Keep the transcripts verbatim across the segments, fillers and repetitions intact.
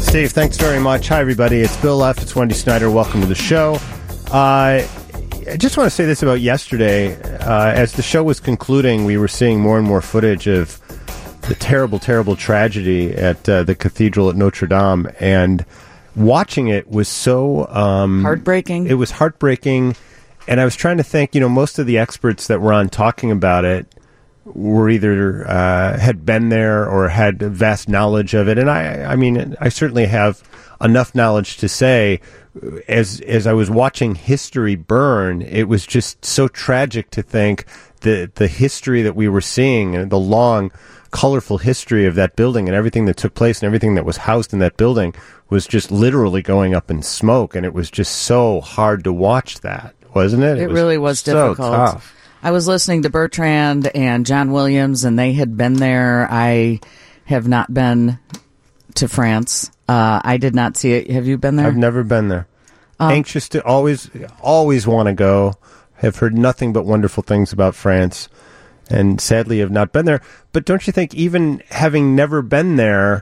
Steve, thanks very much. Hi, everybody. It's Bill F. It's Wendy Snyder. Welcome to the show. Uh, I just want to say this about yesterday. Uh, as the show was concluding, we were seeing more and more footage of the terrible, terrible tragedy at uh, the cathedral at Notre Dame. And watching it was so... Um, heartbreaking. It was heartbreaking. And I was trying to think, you know, most of the experts that were on talking about it were either uh, had been there or had vast knowledge of it. And I, I mean, I certainly have enough knowledge to say, as as I was watching history burn, it was just so tragic to think that the history that we were seeing and the long, colorful history of that building and everything that took place and everything that was housed in that building was just literally going up in smoke. And it was just so hard to watch that, wasn't it? It, it was really was so difficult. Tough. I was listening to Bertrand and John Williams, and they had been there. I have not been to France. Uh, I did not see it. Have you been there? I've never been there. Um, Anxious to always, always want to go. Have heard nothing but wonderful things about France, and sadly have not been there. But don't you think, even having never been there,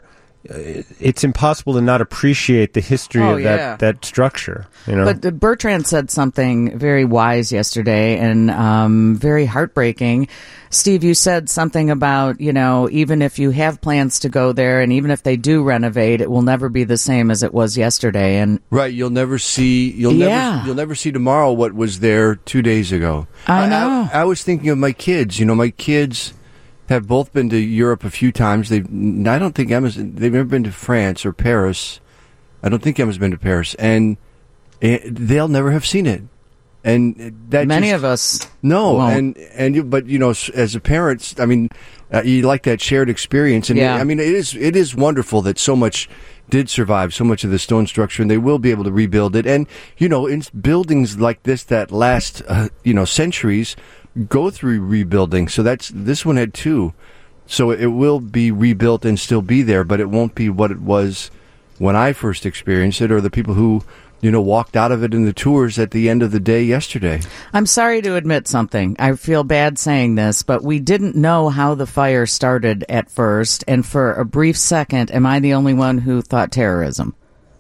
it's impossible to not appreciate the history oh, of yeah. that, that structure, you know? But Bertrand said something very wise yesterday and um, very heartbreaking. Steve, you said something about, you know, even if you have plans to go there and even if they do renovate, it will never be the same as it was yesterday. And right, you'll never see you'll yeah. never you'll never see tomorrow what was there two days ago. I know. I, I, I was thinking of my kids. You know, my kids have both been to Europe a few times. They've, I don't think Emma's, they've never been to France or Paris. I don't think Emma's been to Paris, and it, they'll never have seen it. And that many just, of us, no, won't. and and you, but you know, as a parent, I mean, uh, you like that shared experience, and yeah. it, I mean, it is it is wonderful that so much did survive, so much of the stone structure, and they will be able to rebuild it. And you know, in buildings like this that last, uh, you know, centuries, go through rebuilding. So that's this one had two, so it will be rebuilt and still be there, but it won't be what it was when I first experienced it, or the people who, you know, walked out of it in the tours at the end of the day yesterday. I'm sorry to admit something. I feel bad saying this, but we didn't know how the fire started at first, and for a brief second, am I the only one who thought terrorism?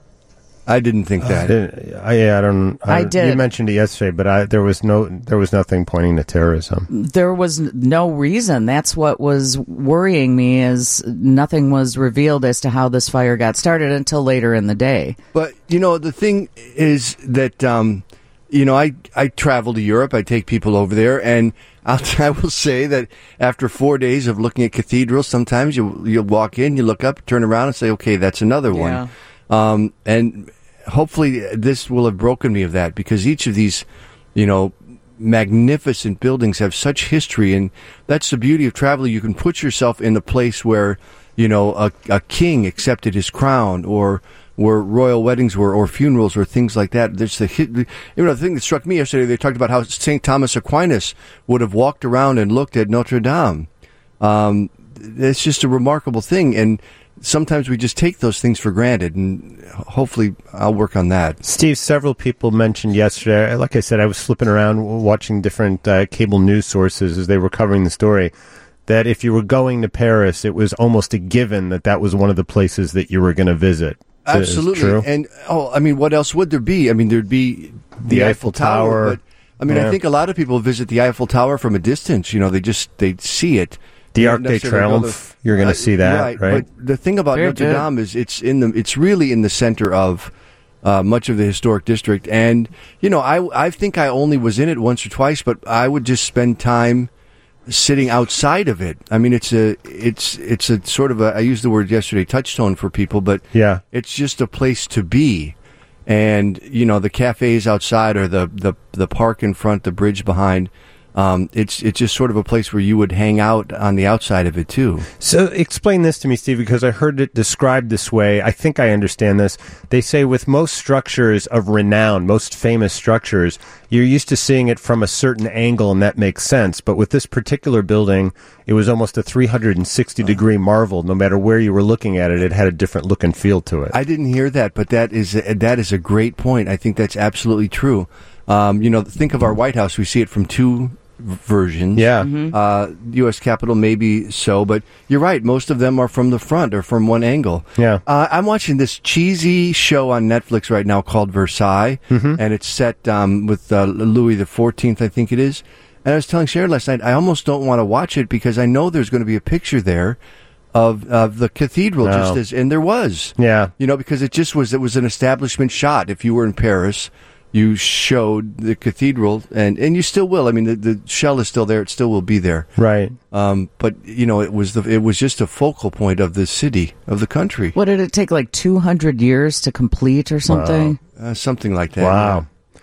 I didn't think that. Uh, I, yeah, I don't. I, I did. You mentioned it yesterday, but I, there was no, there was nothing pointing to terrorism. There was no reason. That's what was worrying me, is nothing was revealed as to how this fire got started until later in the day. But you know, the thing is that um, you know, I I travel to Europe. I take people over there, and I'll, I will say that after four days of looking at cathedrals, sometimes you you walk in, you look up, turn around, and say, "Okay, that's another Yeah. one." Um, and hopefully this will have broken me of that, because each of these, you know, magnificent buildings have such history, and that's the beauty of travel. You can put yourself in the place where, you know, a, a king accepted his crown, or where royal weddings were, or funerals, or things like that. There's the, you know, the thing that struck me yesterday, they talked about how Saint Thomas Aquinas would have walked around and looked at Notre Dame. Um, it's just a remarkable thing, and sometimes we just take those things for granted, and hopefully I'll work on that. Steve, several people mentioned yesterday, like I said, I was flipping around watching different uh, cable news sources as they were covering the story, that if you were going to Paris, it was almost a given that that was one of the places that you were going to visit. Absolutely. True? And, oh, I mean, what else would there be? I mean, there'd be the, The Eiffel, Eiffel Tower, Tower. but I mean, Yeah. I think a lot of people visit the Eiffel Tower from a distance. You know, they just, they see it. The They Arc don't de necessarily know Triomphe, the- you're going to uh, see that, right? But the thing about Very Notre good. Dame is it's in the, it's really in the center of uh, much of the historic district. And, you know, I, I think I only was in it once or twice, but I would just spend time sitting outside of it. I mean, it's a, it's, it's a sort of a, I used the word yesterday, touchstone for people, but Yeah. it's just a place to be. And, you know, the cafes outside, or the, the, the park in front, the bridge behind, um, it's it's just sort of a place where you would hang out on the outside of it, too. So explain this to me, Steve, because I heard it described this way. I think I understand this. They say with most structures of renown, most famous structures, you're used to seeing it from a certain angle, and that makes sense. But with this particular building, it was almost a three hundred sixty degree marvel. No matter where you were looking at it, it had a different look and feel to it. I didn't hear that, but that is a, that is a great point. I think that's absolutely true. Um, you know, think of our White House. We see it from two versions. Yeah. Mm-hmm. Uh, U S Capitol maybe so, but you're right. Most of them are from the front or from one angle. Yeah. Uh, I'm watching this cheesy show on Netflix right now called Versailles, Mm-hmm. and it's set um, with uh, Louis the fourteenth, I think it is. And I was telling Sharon last night, I almost don't want to watch it because I know there's going to be a picture there of of the cathedral, Oh. just as, and there was. Yeah. You know, because it just was, it was an establishment shot. If you were in Paris, you showed the cathedral, and, and you still will. I mean, the, the shell is still there. It still will be there. Right. Um, but, you know, it was the, it was just a focal point of the city, of the country. What did it take, like two hundred years to complete or something? Uh, something like that. Wow.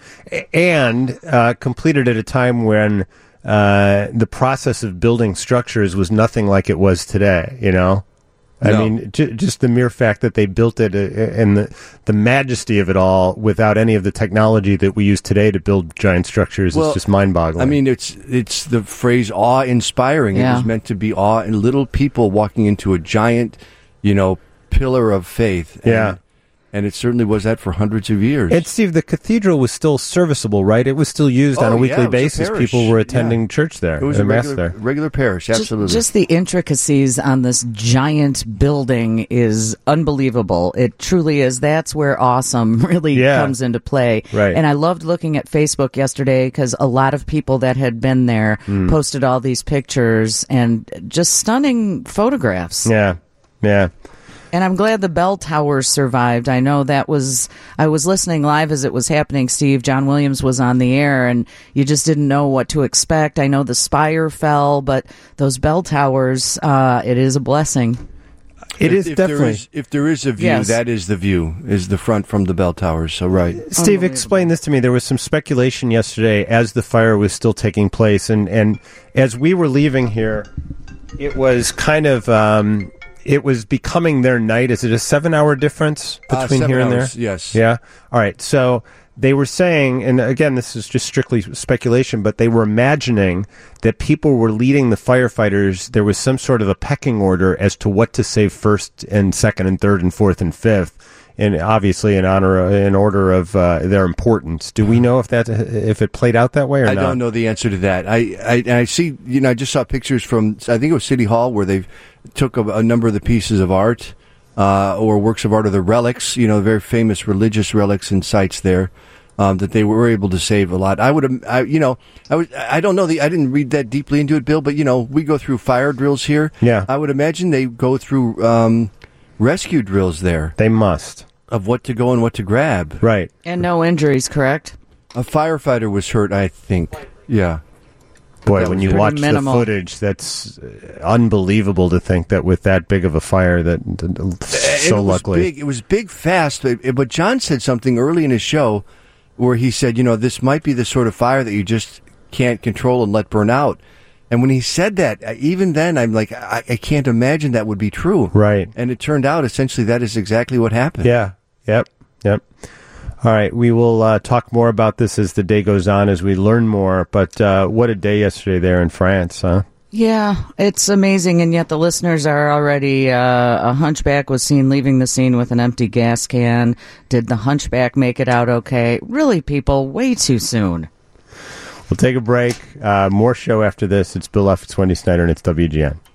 A- And uh, completed at a time when uh, the process of building structures was nothing like it was today, you know? I No. mean, j- just the mere fact that they built it uh, and the, the majesty of it all without any of the technology that we use today to build giant structures Well, is just mind-boggling. I mean, it's it's the phrase awe-inspiring. It Yeah. was meant to be awe and little people walking into a giant, you know, pillar of faith. And, Yeah. And it certainly was that for hundreds of years. And Steve, the cathedral was still serviceable, right? It was still used Oh, on a yeah, weekly it was a basis. parish. People were attending Yeah. church there, it was uh, a mass regular, there. regular parish, Just- absolutely. Just, the intricacies on this giant building is unbelievable. It truly is. That's where awesome really Yeah. comes into play. Right. And I loved looking at Facebook yesterday because a lot of people that had been there Hmm. posted all these pictures and just stunning photographs. Yeah, yeah. And I'm glad the bell towers survived. I know that was, I was listening live as it was happening, Steve. John Williams was on the air and you just didn't know what to expect. I know the spire fell, but those bell towers, uh, it is a blessing. It if, is if there definitely. is- if there is a view, Yes. that is the view, is the front from the bell towers. So, right. Steve, explain this to me. There was some speculation yesterday as the fire was still taking place, and, and as we were leaving here, it was kind of um, it was becoming their night. Is it a seven-hour difference Uh, between seven here and hours, there? yes. Yeah. All right. So they were saying, and again, this is just strictly speculation, but they were imagining that people were leading the firefighters. There was some sort of a pecking order as to what to save first and second and third and fourth and fifth. And obviously, in honor, in order of uh, their importance. Do we know if that if it played out that way or I not? don't know the answer to that. I, I I see. You know, I just saw pictures from. I think it was City Hall where they took a, a number of the pieces of art uh, or works of art, or the relics. You know, very famous religious relics and sites there um, that they were able to save a lot. I would, I, you know, I would. I don't know the. I didn't read that deeply into it, Bill. But you know, we go through fire drills here. Yeah. I would imagine they go through um, rescue drills there They must. of what to go and what to grab. Right. And no injuries, correct? A firefighter was hurt, I think. Yeah. Boy, That when was you pretty watch minimal. the footage, that's uh, unbelievable to think that with that big of a fire, that that- so it was luckily. big. It was big, fast. But, but John said something early in his show where he said, you know, this might be the sort of fire that you just can't control and let burn out. And when he said that, I- even then, I'm like, I, I can't imagine that would be true. Right. And it turned out, essentially, that is exactly what happened. Yeah. Yep. Yep. All right. We will uh, talk more about this as the day goes on, as we learn more. But uh, what a day yesterday there in France, huh? Yeah, it's amazing, and yet the listeners are already. Uh, a hunchback was seen leaving the scene with an empty gas can. Did the hunchback make it out okay? Really, people, way too soon. We'll take a break. Uh, more show after this. It's Bill F. It's Wendy Snyder, and it's W G N.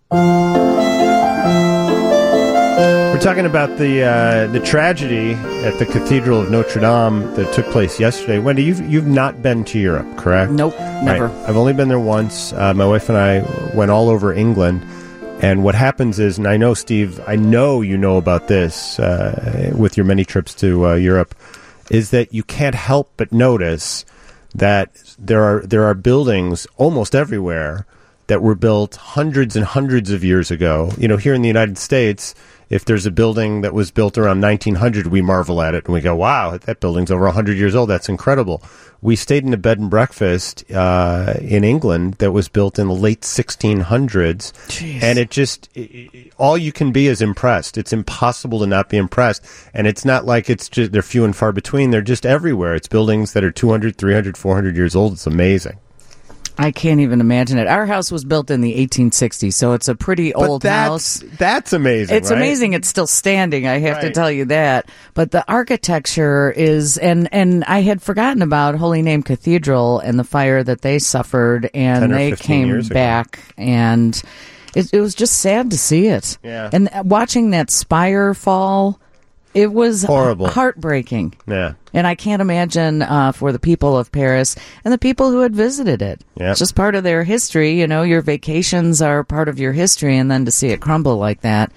We're talking about the uh, the tragedy at the Cathedral of Notre Dame that took place yesterday. Wendy, you've you've not been to Europe, correct? Nope, never. Right. I've only been there once. Uh, my wife and I went all over England. And what happens is, and I know, Steve, I know you know about this uh, with your many trips to uh, Europe, is that you can't help but notice that there are there are buildings almost everywhere that were built hundreds and hundreds of years ago. You know, here in the United States, if there's a building that was built around nineteen hundred, we marvel at it and we go, wow, that building's over one hundred years old. That's incredible. We stayed in a bed and breakfast uh, in England that was built in the late sixteen hundreds. Jeez. And it just, it, all you can be is impressed. It's impossible to not be impressed. And it's not like it's just, they're few and far between. They're just everywhere. It's buildings that are two hundred, three hundred, four hundred years old. It's amazing. I can't even imagine it. Our house was built in the eighteen sixties, so it's a pretty But old that's, house. That's amazing. It's right? amazing it's still standing, I have to Right. tell you that. But the architecture is, and, and I had forgotten about Holy Name Cathedral and the fire that they suffered, and ten or they fifteen came years ago. back, and it, it was just sad to see it. Yeah. And watching that spire fall, it was Horrible. heartbreaking. Yeah. And I can't imagine uh, for the people of Paris and the people who had visited it. Yep. It's just part of their history. You know, your vacations are part of your history, and then to see it crumble like that.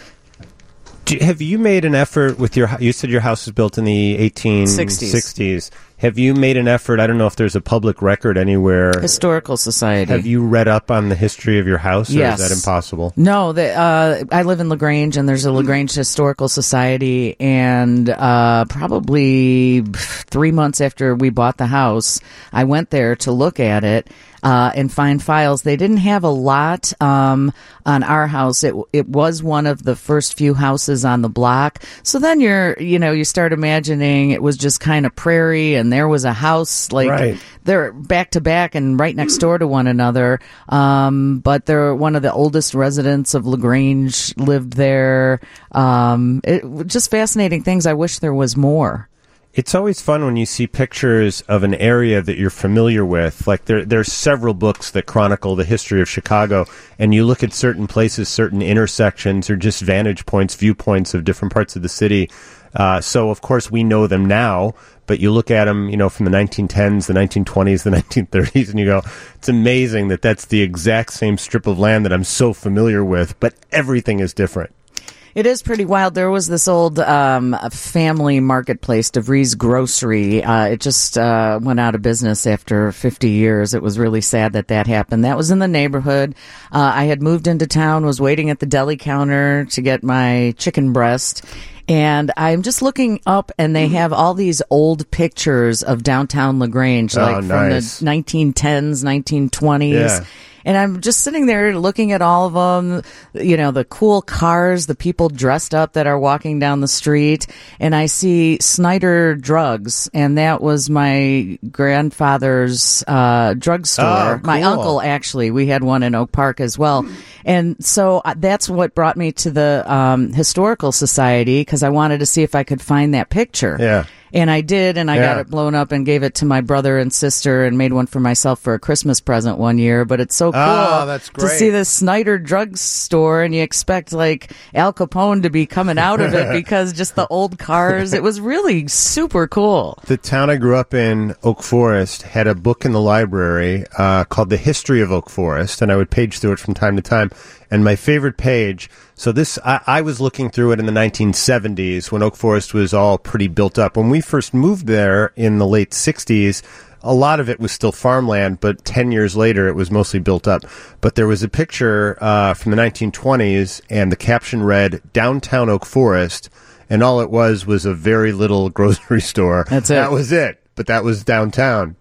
Do, have you made an effort with your? You said your house was built in the eighteen sixties. Have you made an effort? I don't know if there's a public record anywhere. Historical Society. Have you read up on the history of your house, or Yes. is that impossible? No, the, uh, I live in LaGrange, and there's a LaGrange Historical Society, and uh, probably three months after we bought the house, I went there to look at it uh, and find files. They didn't have a lot um, on our house. It it was one of the first few houses on the block. So then you're, you know, you start imagining it was just kind of prairie, and there was a house like Right. they're back to back and right next door to one another. Um, but they're one of the oldest residents of LaGrange lived there. Um, it just fascinating things. I wish there was more. It's always fun when you see pictures of an area that you're familiar with. Like there, there's several books that chronicle the history of Chicago, and you look at certain places, certain intersections, or just vantage points, viewpoints of different parts of the city. Uh, so, of course, we know them now, but you look at them, you know, from the nineteen tens, the nineteen twenties, the nineteen thirties, and you go, it's amazing that that's the exact same strip of land that I'm so familiar with, but everything is different. It is pretty wild. There was this old um, family marketplace, DeVries Grocery. Uh, it just uh, went out of business after fifty years. It was really sad that that happened. That was in the neighborhood. Uh, I had moved into town, was waiting at the deli counter to get my chicken breast. And I'm just looking up, and they have all these old pictures of downtown LaGrange, Oh, like from nice. the nineteen tens, nineteen twenties. Yeah. And I'm just sitting there looking at all of them, you know, the cool cars, the people dressed up that are walking down the street. And I see Snyder Drugs, and that was my grandfather's uh, drugstore. Oh, My cool. uncle, actually. We had one in Oak Park as well. And so uh, that's what brought me to the um, Historical Society, because I wanted to see if I could find that picture. Yeah. And I did, and I Yeah. got it blown up and gave it to my brother and sister and made one for myself for a Christmas present one year. But it's so cool Oh, that's to great. see the Snyder drugstore, and you expect like Al Capone to be coming out of it because just the old cars. It was really super cool. The town I grew up in, Oak Forest, had a book in the library uh, called The History of Oak Forest, and I would page through it from time to time. And my favorite page, so this, I, I was looking through it in the nineteen seventies when Oak Forest was all pretty built up. When we first moved there in the late sixties, a lot of it was still farmland, but ten years later it was mostly built up. But there was a picture uh, from the nineteen twenties, and the caption read, Downtown Oak Forest, and all it was was a very little grocery store. That's it. That was it. But that was downtown.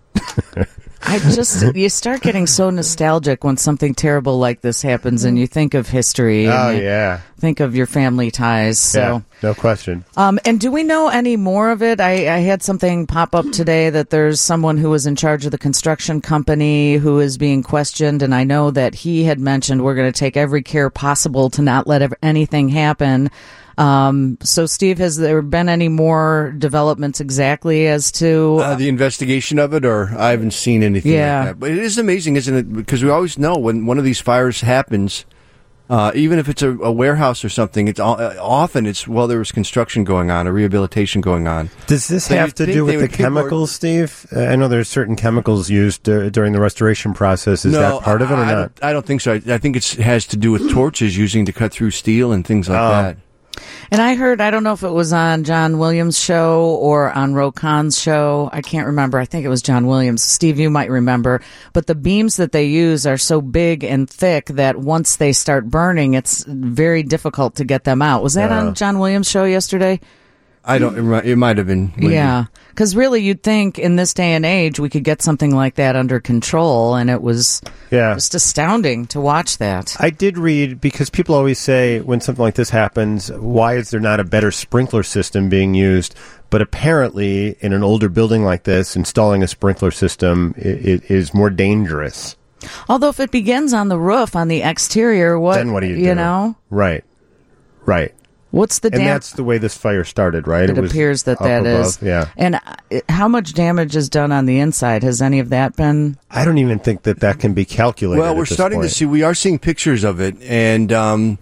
I just, you start getting so nostalgic when something terrible like this happens, and you think of history. Oh, and you yeah. think of your family ties. So. Yeah, no question. Um, and do we know any more of it? I, I had something pop up today that there's someone who was in charge of the construction company who is being questioned, and I know that he had mentioned we're going to take every care possible to not let ev- anything happen. Um, so, Steve, has there been any more developments exactly as to... Uh, the investigation of it, or I haven't seen anything Yeah. like that. But it is amazing, isn't it? Because we always know when one of these fires happens, uh, even if it's a, a warehouse or something, it's all, uh, often it's, well, there was construction going on, or rehabilitation going on. Does this So have you'd to think do they with the would keep more- chemicals, Steve? Uh, I know there's certain chemicals used uh, during the restoration process. Is no, that part of it or I, I not? Don't, I don't think so. I, I think it has to do with torches using to cut through steel and things like Oh. that. And I heard, I don't know if it was on John Williams' show or on Ro Khan's show. I can't remember. I think it was John Williams. Steve, you might remember. But the beams that they use are so big and thick that once they start burning, it's very difficult to get them out. Was that Uh. on John Williams' show yesterday? I don't. It might have been. Wendy. Yeah, because really, you'd think in this day and age we could get something like that under control, and it was Yeah. just astounding to watch that. I did read, because people always say when something like this happens, why is there not a better sprinkler system being used? But apparently, in an older building like this, installing a sprinkler system i- i- is more dangerous. Although if it begins on the roof, on the exterior, what Then what do you do? You know, Right. Right. what's the And dam- that's the way this fire started, right? It was appears that up that above. is. Yeah. And uh, how much damage is done on the inside? Has any of that been? I don't even think that that can be calculated. Well, at we're this starting point. to see. We are seeing pictures of it, and um,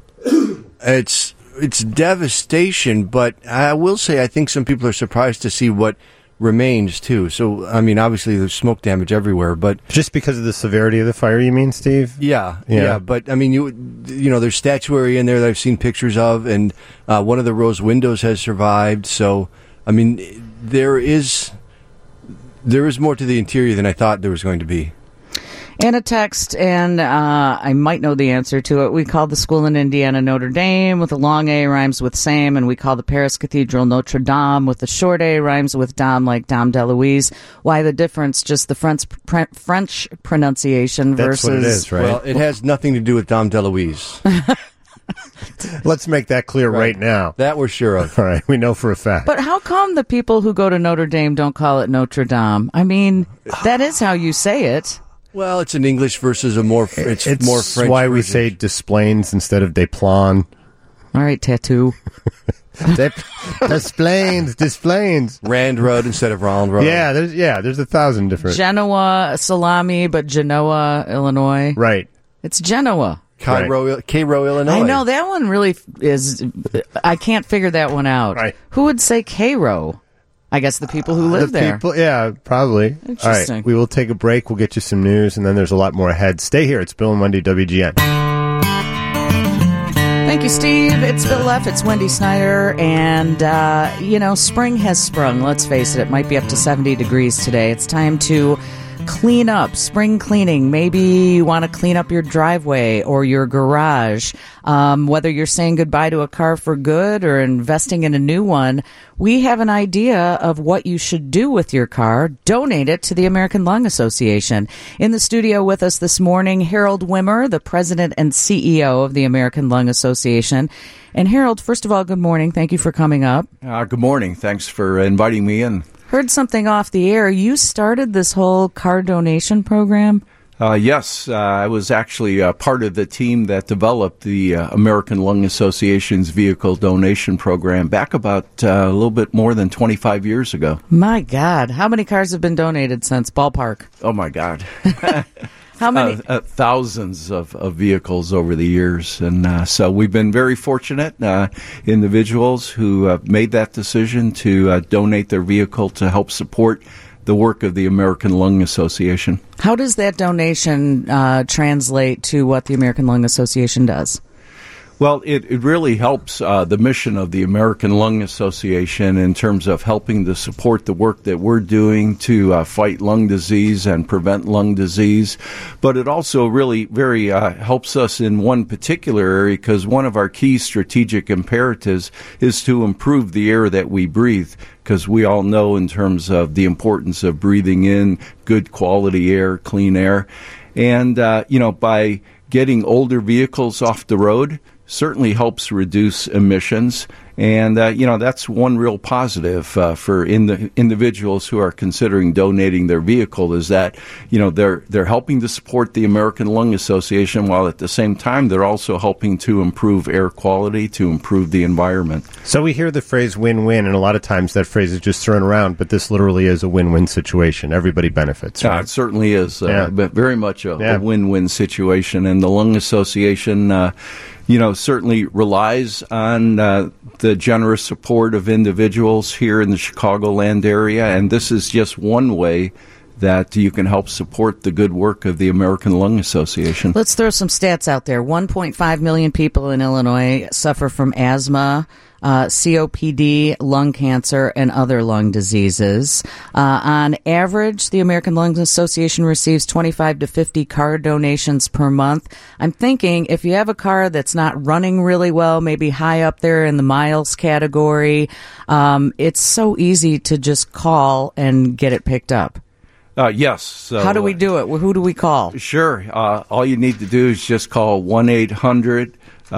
it's it's devastation. But I will say, I think some people are surprised to see what remains too. So, I mean, obviously there's smoke damage everywhere, but Just because of the severity of the fire, you mean, Steve? yeah, Yeah. yeah. But I mean, you you know, there's statuary in there that I've seen pictures of, and uh, one of the rose windows has survived. So, I mean, there is there is more to the interior than I thought there was going to be. And a text, and uh, I might know the answer to it. We call the school in Indiana Notre Dame with a long A rhymes with same, and we call the Paris Cathedral Notre Dame with a short A rhymes with Dame, like Dame DeLuise. Why the difference? Just the French pr- French pronunciation That's versus. what it is, right? Well, it has nothing to do with Dame DeLuise. Let's make that clear right, now. That we're sure of. All right, we know for a fact. But how come the people who go to Notre Dame don't call it Notre Dame? I mean, that is how you say it. Well, it's an English versus a more it's, it's more French. why we version. say Desplaines instead of Desplans. All right, tattoo. Des- Desplaines, Desplaines. Rand Road instead of Round Road. Yeah, there's yeah, there's a thousand different. Genoa salami, but Genoa, Illinois. Right. It's Genoa. Cairo, Cairo, Illinois. I know that one really is. I can't figure that one out. Right. Who would say Cairo? I guess the people who live the there. people, yeah, probably. Interesting. All right, we will take a break. We'll get you some news, and then there's a lot more ahead. Stay here. It's Bill and Wendy, W G N. Thank you, Steve. It's Bill F. It's Wendy Snyder. And, uh, you know, spring has sprung. Let's face it. It might be up to seventy degrees today. It's time to clean up, spring cleaning. Maybe you want to clean up your driveway or your garage. Um, whether you're saying goodbye to a car for good or investing in a new one, we have an idea of what you should do with your car. Donate it to the American Lung Association. In the studio with us this morning, Harold Wimmer, the president and C E O of the American Lung Association. And Harold, first of all, good morning. Thank you for coming up. Uh, good morning. Thanks for inviting me in. Heard something off the air. You started this whole car donation program? Uh, yes, uh, I was actually uh, part of the team that developed the uh, American Lung Association's vehicle donation program back about uh, a little bit more than twenty-five years ago. My God. How many cars have been donated since? Ballpark. Oh, my God. How many? Uh, uh, thousands of, of vehicles over the years. And uh, so we've been very fortunate, uh, individuals who uh, made that decision to uh, donate their vehicle to help support the work of the American Lung Association. How does that donation uh, translate to what the American Lung Association does? Well, it, it really helps uh, the mission of the American Lung Association in terms of helping to support the work that we're doing to uh, fight lung disease and prevent lung disease. But it also really very uh, helps us in one particular area because one of our key strategic imperatives is to improve the air that we breathe, because we all know in terms of the importance of breathing in good quality air, clean air. And, uh, you know, by getting older vehicles off the road certainly helps reduce emissions. And, uh, you know, that's one real positive uh, for in the individuals who are considering donating their vehicle is that, you know, they're they're helping to support the American Lung Association while at the same time they're also helping to improve air quality, to improve the environment. So we hear the phrase win-win, and a lot of times that phrase is just thrown around, but this literally is a win-win situation. Everybody benefits, right? Uh, it certainly is, uh, Yeah. but very much a, Yeah. a win-win situation. And the Lung Association, uh, you know, certainly relies on uh, the generous support of individuals here in the Chicagoland area. And this is just one way that you can help support the good work of the American Lung Association. Let's throw some stats out there. one point five million people in Illinois suffer from asthma. uh, C O P D, lung cancer, and other lung diseases. Uh, on average, the American Lung Association receives twenty-five to fifty car donations per month. I'm thinking if you have a car that's not running really well, maybe high up there in the miles category, um, it's so easy to just call and get it picked up. Uh, yes. So, How do we do it? Who do we call? Sure. Uh, all you need to do is just call one eight hundred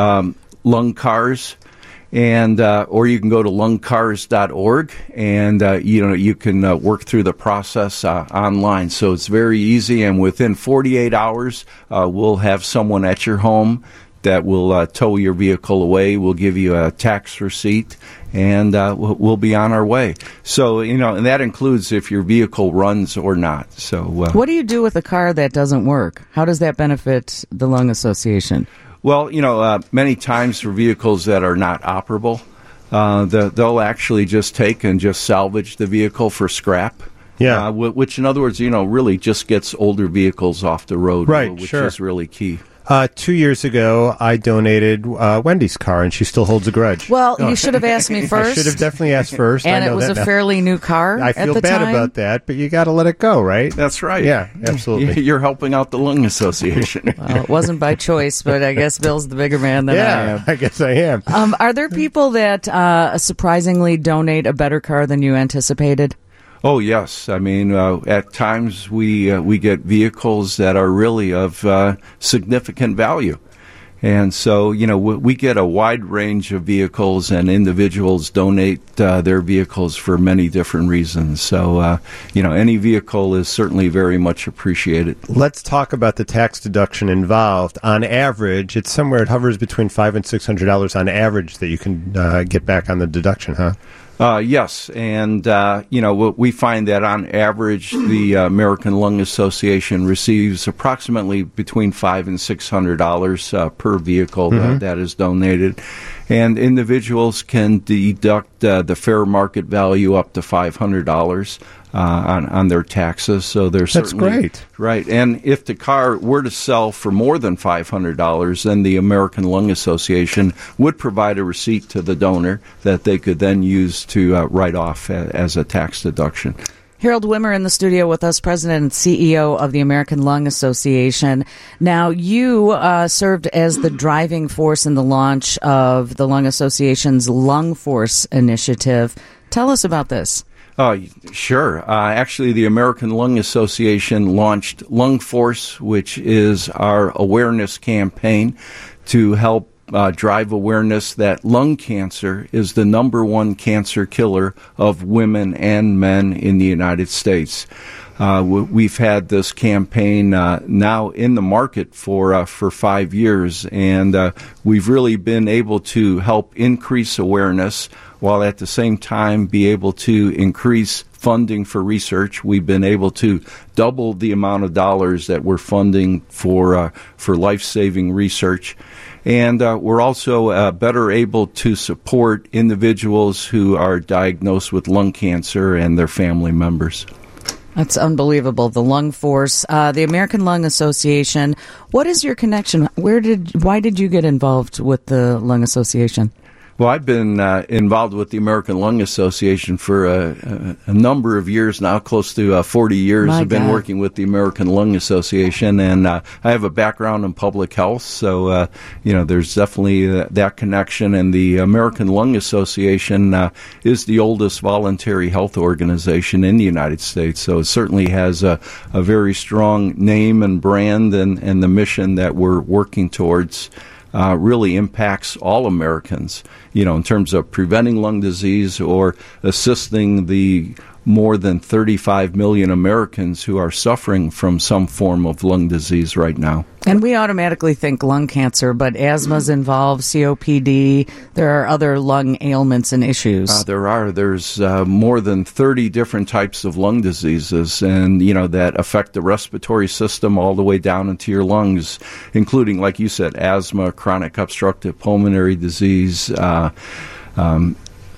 lung cars, and uh, or you can go to lung cars dot org, and uh, you know you can uh, work through the process uh, online. So it's very easy, and within forty-eight hours, uh, we'll have someone at your home that will uh, tow your vehicle away. We'll give you a tax receipt, and uh, we'll, we'll be on our way. So, you know, and that includes if your vehicle runs or not. So, uh, what do you do with a car that doesn't work? How does that benefit the Lung Association? Well, you know, uh, many times for vehicles that are not operable, uh, the, they'll actually just take and just salvage the vehicle for scrap. Yeah. Uh, which, in other words, you know, really just gets older vehicles off the road, right, which sure. is really key. Uh, two years ago, I donated uh, Wendy's car, and she still holds a grudge. Well, you should have asked me first. I should have definitely asked first. And I know it was that a now. fairly new car I at feel the bad time. about that, but you got to let it go, right? That's right. Yeah, absolutely. You're helping out the Lung Association. Well, it wasn't by choice, but I guess Bill's the bigger man than I yeah, am. I guess I am. Um, are there people that uh, surprisingly donate a better car than you anticipated? Oh, yes. I mean, uh, at times we uh, we get vehicles that are really of uh, significant value. And so, you know, we get a wide range of vehicles, and individuals donate uh, their vehicles for many different reasons. So, uh, you know, any vehicle is certainly very much appreciated. Let's talk about the tax deduction involved. On average, it's somewhere, it hovers between five hundred dollars and six hundred dollars on average that you can uh, get back on the deduction, huh? Uh, yes, and, uh, you know, we find that on average, the uh, American Lung Association receives approximately between five hundred dollars and six hundred dollars uh, per vehicle Mm-hmm. that, that is donated. And individuals can deduct uh, the fair market value up to five hundred dollars uh, on, on their taxes. So there's That's certainly, great. Right. And if the car were to sell for more than five hundred dollars, then the American Lung Association would provide a receipt to the donor that they could then use to uh, write off a, as a tax deduction. Harold Wimmer in the studio with us, President and C E O of the American Lung Association. Now, you uh, served as the driving force in the launch of the Lung Association's Lung Force initiative. Tell us about this. Uh, sure. Uh, actually, the American Lung Association launched Lung Force, which is our awareness campaign to help Uh, drive awareness that lung cancer is the number one cancer killer of women and men in the United States. Uh, we've had this campaign uh, now in the market for uh, for five years, and uh, we've really been able to help increase awareness while at the same time be able to increase funding for research. We've been able to double the amount of dollars that we're funding for uh, for life-saving research. And uh, we're also uh, better able to support individuals who are diagnosed with lung cancer and their family members. That's unbelievable. The Lung Force, uh, the American Lung Association. What is your connection? Where did, why did you get involved with the Lung Association? Well, I've been uh, involved with the American Lung Association for a, a, a number of years now, close to uh, forty years. My I've been God. working with the American Lung Association, and uh, I have a background in public health, so uh, you know there's definitely uh, that connection. And the American Lung Association uh, is the oldest voluntary health organization in the United States, so it certainly has a, a very strong name and brand, and, and the mission that we're working towards Uh, really impacts all Americans, you know, in terms of preventing lung disease or assisting the more than thirty-five million Americans who are suffering from some form of lung disease right now. And we automatically think lung cancer, but asthma's involved, C O P D. There are other lung ailments and issues. Uh, there are. There's uh, more than thirty different types of lung diseases, and you know that affect the respiratory system all the way down into your lungs, including, like you said, asthma, chronic obstructive pulmonary disease, uh, um,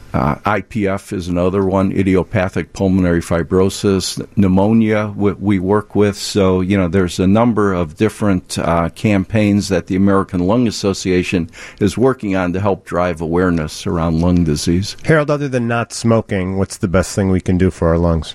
Uh, I P F is another one, idiopathic pulmonary fibrosis, pneumonia we, we work with. So, you know, there's a number of different uh, campaigns that the American Lung Association is working on to help drive awareness around lung disease. Harold, other than not smoking, what's the best thing we can do for our lungs?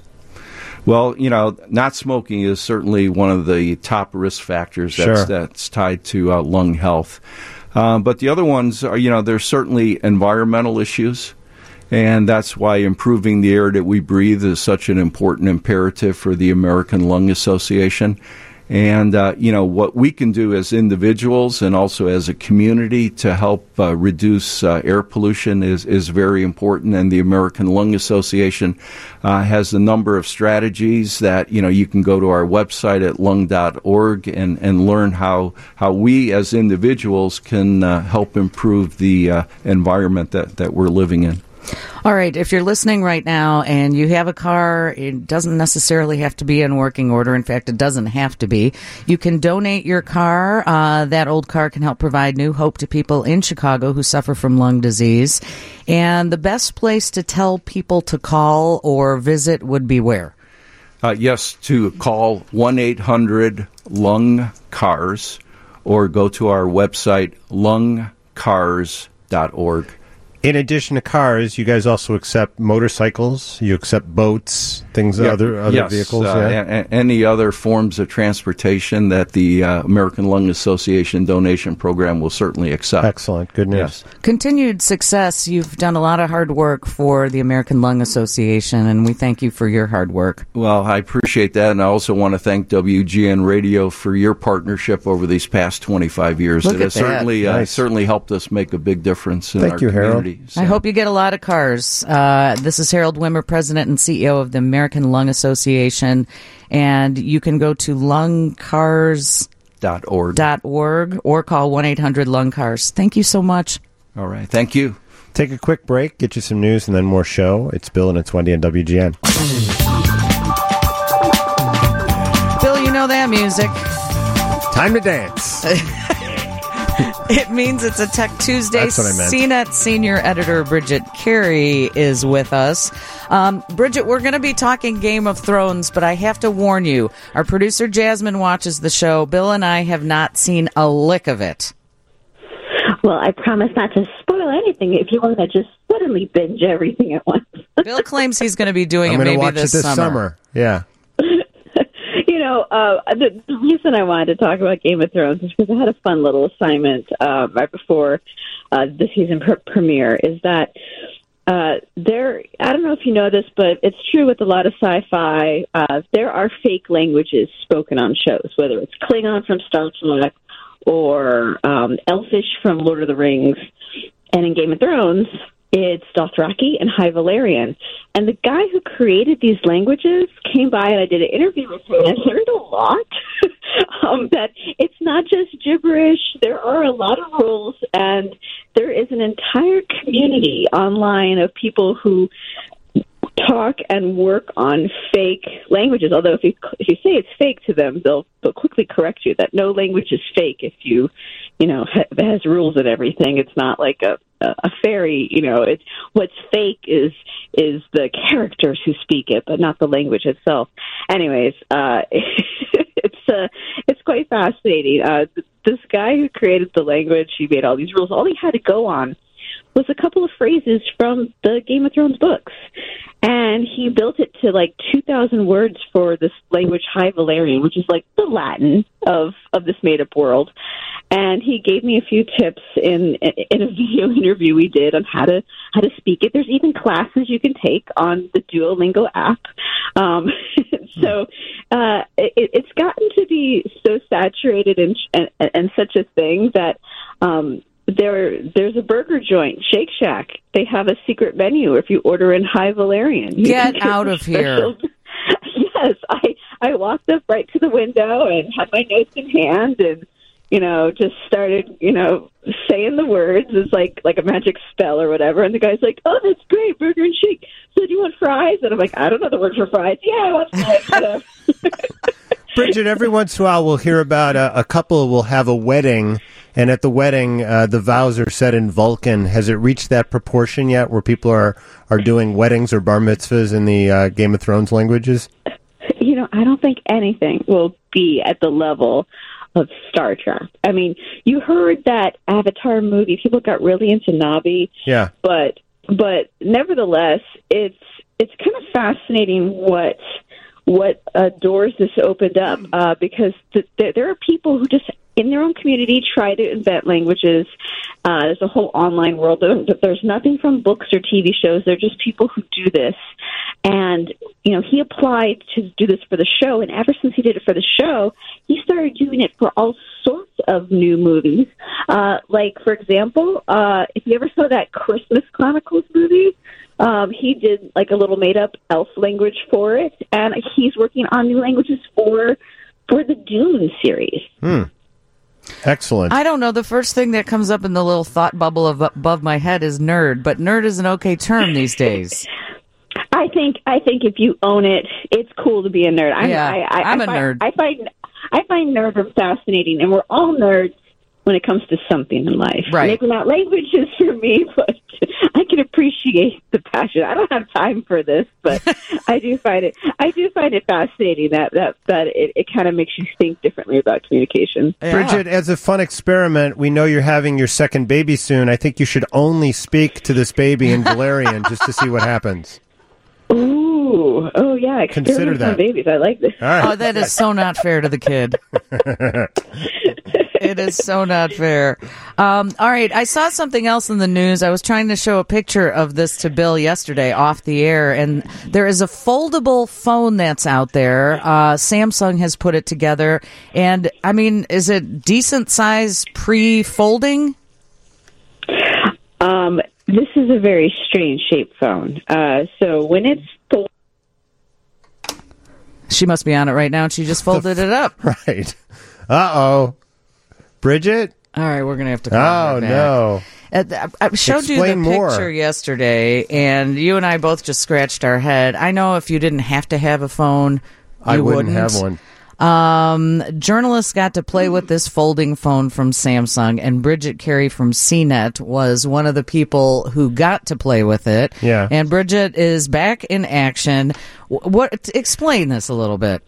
Well, you know, not smoking is certainly one of the top risk factors that's, Sure. that's tied to uh, lung health. Uh, but the other ones are, you know, there's certainly environmental issues. And that's why improving the air that we breathe is such an important imperative for the American Lung Association. And, uh, you know, what we can do as individuals and also as a community to help uh, reduce uh, air pollution is, is very important. And the American Lung Association uh, has a number of strategies that, you know, you can go to our website at lung dot org and, and learn how, how we as individuals can uh, help improve the uh, environment that, that we're living in. All right, if you're listening right now and you have a car, it doesn't necessarily have to be in working order. In fact, it doesn't have to be. You can donate your car. Uh, that old car can help provide new hope to people in Chicago who suffer from lung disease. And the best place to tell people to call or visit would be where? Uh, yes, to call one eight hundred lung cars or go to our website, lung cars dot org. In addition to cars, you guys also accept motorcycles, you accept boats, things, Yeah, other other yes, vehicles? uh, yeah? a- a- any other forms of transportation that the uh, American Lung Association donation program will certainly accept. Excellent. Good news. Yes. Continued success. You've done a lot of hard work for the American Lung Association, and we thank you for your hard work. Well, I appreciate that, and I also want to thank W G N Radio for your partnership over these past twenty-five years. Look it at has that. certainly uh, Nice. certainly helped us make a big difference in Thank our you, Harold. community. So- I hope you get a lot of cars. Uh, this is Harold Wimmer, President and C E O of the American Lung Association, and you can go to lung cars dot org. dot org or call one eight hundred lung cars. Thank you so much. All right. Thank you. Take a quick break, get you some news, and then more show. It's Bill and it's Wendy on W G N. Bill, you know that music. Time to dance. It means it's a Tech Tuesday. That's what I meant. C net senior editor Bridget Carey is with us. Um, Bridget, we're going to be talking Game of Thrones, but I have to warn you, our producer Jasmine watches the show. Bill and I have not seen a lick of it. Well, I promise not to spoil anything if you want to just suddenly binge everything at once. Bill claims he's going to be doing I'm it going to maybe watch this, it this summer. summer. Yeah. You know, uh, the, the reason I wanted to talk about Game of Thrones is because I had a fun little assignment uh, right before uh, the season pr- premiere, is that uh, there, I don't know if you know this, but it's true with a lot of sci-fi, uh, there are fake languages spoken on shows, whether it's Klingon from Star Trek or um, Elfish from Lord of the Rings. And in Game of Thrones, it's Dothraki and High Valyrian. And the guy who created these languages came by and I did an interview with him. And I learned a lot. um, that it's not just gibberish. There are a lot of rules. And there is an entire community online of people who talk and work on fake languages. Although if you if you say it's fake to them, they'll they'll quickly correct you that no language is fake if you you know ha- it has rules and everything. It's not like a a fairy. You know, it's what's fake is is the characters who speak it, but not the language itself. Anyways, uh, it's uh, it's quite fascinating. Uh, this guy who created the language, he made all these rules. All he had to go on was a couple of phrases from the Game of Thrones books. And he built it to like two thousand words for this language, High Valyrian, which is like the Latin of, of this made-up world. And he gave me a few tips in in a video interview we did on how to how to speak it. There's even classes you can take on the Duolingo app. Um, so uh, it, it's gotten to be so saturated and, and, and such a thing that um, There, there's a burger joint, Shake Shack. They have a secret menu if you order in High Valyrian. You Get can get out a of here. Yes, I, I walked up right to the window and had my notes in hand and, you know, just started, you know, saying the words. It's like, like a magic spell or whatever. And the guy's like, oh, that's great, burger and shake. So do you want fries? And I'm like, I don't know the word for fries. Yeah, I want fries. Bridget, every once in a while we'll hear about a, a couple will have a wedding, and at the wedding uh, the vows are said in Vulcan. Has it reached that proportion yet where people are, are doing weddings or bar mitzvahs in the uh, Game of Thrones languages? You know, I don't think anything will be at the level of Star Trek. I mean, you heard that Avatar movie, people got really into Na'vi. Yeah. But but nevertheless, it's it's kind of fascinating what what uh, doors this opened up uh, because th- th- there are people who just in their own community try to invent languages. Uh, there's a whole online world. There- There's nothing from books or T V shows. They're just people who do this. And, you know, he applied to do this for the show, and ever since he did it for the show, he started doing it for all sorts of new movies. Uh, like, for example, uh, if you ever saw that Christmas Chronicles movie, um, he did, like, a little made-up elf language for it, and he's working on new languages for for the Dune series. Hmm. Excellent. I don't know. The first thing that comes up in the little thought bubble of, above my head is nerd, but nerd is an okay term these days. I think I think if you own it, it's cool to be a nerd. I'm, Yeah, I, I, I'm I a find, nerd. I find I find nerdom fascinating, and we're all nerds when it comes to something in life. Right. Maybe not languages for me, but I can appreciate the passion. I don't have time for this, but I do find it. I do find it fascinating that that that it, it kind of makes you think differently about communication. Yeah. Bridget, as a fun experiment, we know you're having your second baby soon. I think you should only speak to this baby in Valerian just to see what happens. Ooh, oh yeah, experiments Consider that. on babies. I like this. All right. Oh, that is so not fair to the kid. It is so not fair. Um, all right, I saw something else in the news. I was trying to show a picture of this to Bill yesterday off the air, and there is a foldable phone that's out there. Uh, Samsung has put it together, and I mean, is it decent size pre-folding? Um, this is a very strange shaped phone. Uh, so when it's full, She must be on it right now, and she just folded it up. Right. Uh-oh. Bridget? All right, we're going to have to call Oh, her back. no. Uh, I showed you the Explain more. picture yesterday, and you and I both just scratched our head. I know if you didn't have to have a phone, you I wouldn't, wouldn't have one. Um, journalists got to play with this folding phone from Samsung, and Bridget Carey from C net was one of the people who got to play with it. Yeah. And Bridget is back in action. Wh- What? Explain this a little bit.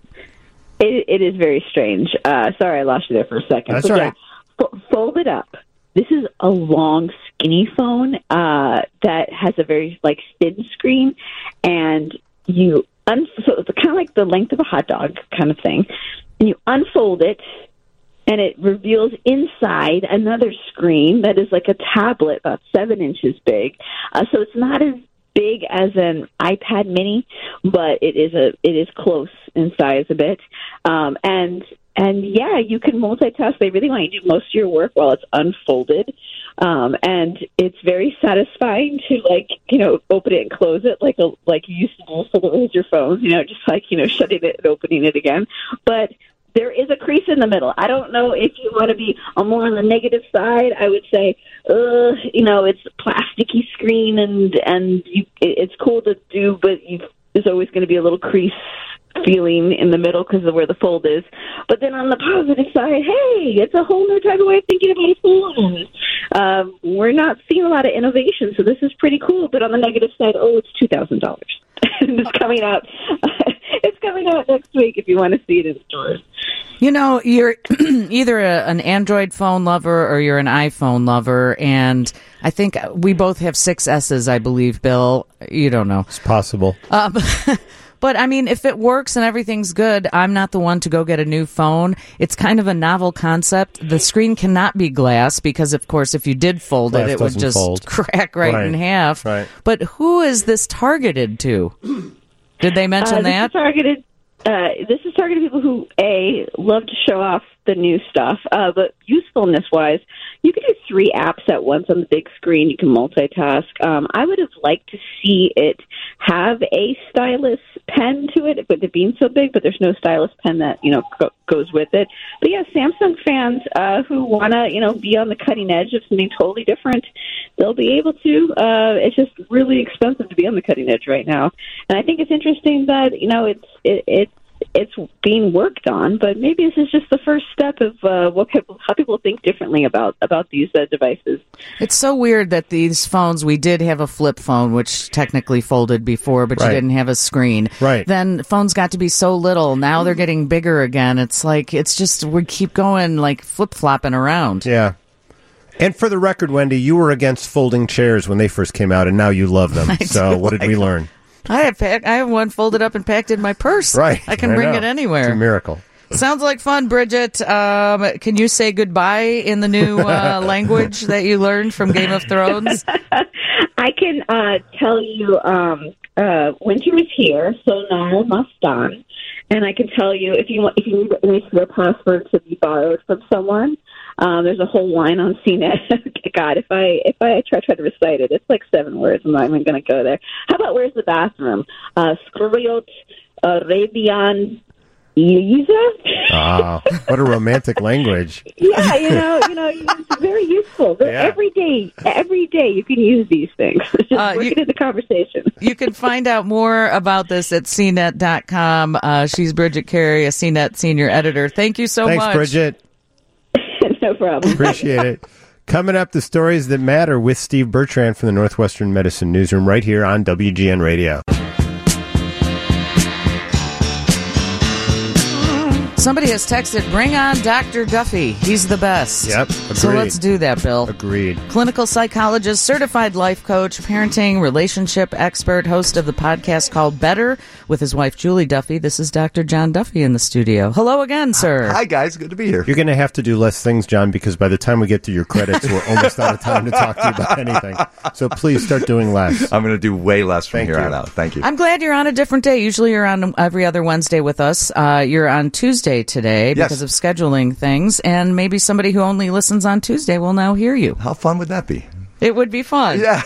it, it is very strange. Uh, sorry, I lost you there for a second. That's but all yeah, right. fo- fold it up. This is a long, skinny phone uh, that has a very like thin screen, and you un- so it's kind of like the length of a hot dog kind of thing, and you unfold it, and it reveals inside another screen that is like a tablet about seven inches big. Uh, so it's not as big as an iPad mini, but it is a it is close in size a bit, um, and. And yeah, you can multitask. They really want you to do most of your work while it's unfolded. Um, and it's very satisfying to like, you know, open it and close it like a, like you used to do so that with your phone, you know, just like, you know, shutting it and opening it again. But there is a crease in the middle. I don't know if you want to be a more on the negative side. I would say, uh, you know, it's a plasticky screen and, and you, it, it's cool to do, but you, there's always going to be a little crease feeling in the middle because of where the fold is. But then on the positive side, hey, it's a whole new type of way of thinking about a phone. Um, we're not seeing a lot of innovation, so this is pretty cool. But on the negative side, oh, it's two thousand dollars. It's coming out. It's coming out next week if you want to see it in stores. You know, you're either a, an Android phone lover or you're an iPhone lover, and I think we both have six S's, I believe, Bill. You don't know. It's possible. Um, but, I mean, if it works and everything's good, I'm not the one to go get a new phone. It's kind of a novel concept. The screen cannot be glass because, of course, if you did fold Glass it, it would doesn't just fold. crack right, Right. in half. Right. But who is this targeted to? Did they mention Uh, this that? is targeted. Uh, this is targeted people who a love to show off the new stuff, uh, but usefulness-wise, you can do three apps at once on the big screen. You can multitask. Um, I would have liked to see it have a stylus pen to it, with it being so big, but there's no stylus pen that you know go- goes with it. But yeah, Samsung fans uh, who want to you know be on the cutting edge of something totally different, they'll be able to. Uh, it's just really expensive to be on the cutting edge right now, and I think it's interesting that you know it's it, it's it's being worked on, but maybe this is just the first step of uh, what people, how people think differently about about these uh, devices. It's so weird that these phones, we did have a flip phone, which technically folded before, but Right. you didn't have a screen. Right. Then phones got to be so little. Now they're getting bigger again. It's like, it's just, we keep going like flip-flopping around. Yeah. And for the record, Wendy, you were against folding chairs when they first came out, and now you love them. I So do what did like we them. learn? I have pack, I have one folded up and packed in my purse. Right. I can bring know. it anywhere. It's a miracle. Sounds like fun, Bridget. Um, can you say goodbye in the new uh, language that you learned from Game of Thrones? I can uh, tell you um, uh, winter is here, so now must on. And I can tell you if you want, if you need your password to be borrowed from someone, um, there's a whole line on C net. God, if I if I try try to recite it, it's like seven words. I'm not even going to go there. How about where's the bathroom? Uh, Skriot uh, Rabian Lisa? Ah, what a romantic language. Yeah, you know, you know, it's very useful. Yeah. Every day, every day, you can use these things. Just Uh, work you- it in the conversation. You can find out more about this at c net dot com. Uh, she's Bridget Carey, a C net senior editor. Thank you so Thanks, much. Bridget. No problem. Appreciate it. Coming up, the stories that matter with Steve Bertrand from the Northwestern Medicine Newsroom right here on W G N Radio. Somebody has texted, bring on Doctor Duffy. He's the best. Yep, So agreed. let's do that, Bill. Agreed. Clinical psychologist, certified life coach, parenting, relationship expert, host of the podcast called Better with his wife, Julie Duffy. This is Doctor John Duffy in the studio. Hello again, sir. Hi, guys. Good to be here. You're going to have to do less things, John, because by the time we get to your credits, we're almost out of time to talk to you about anything. So please start doing less. I'm going to do way less from Thank here you. on out. Thank you. I'm glad you're on a different day. Usually you're on every other Wednesday with us. Uh, you're on Tuesday today Yes. because of scheduling things, and maybe somebody who only listens on Tuesday will now hear you. How fun would that be? It would be fun. Yeah.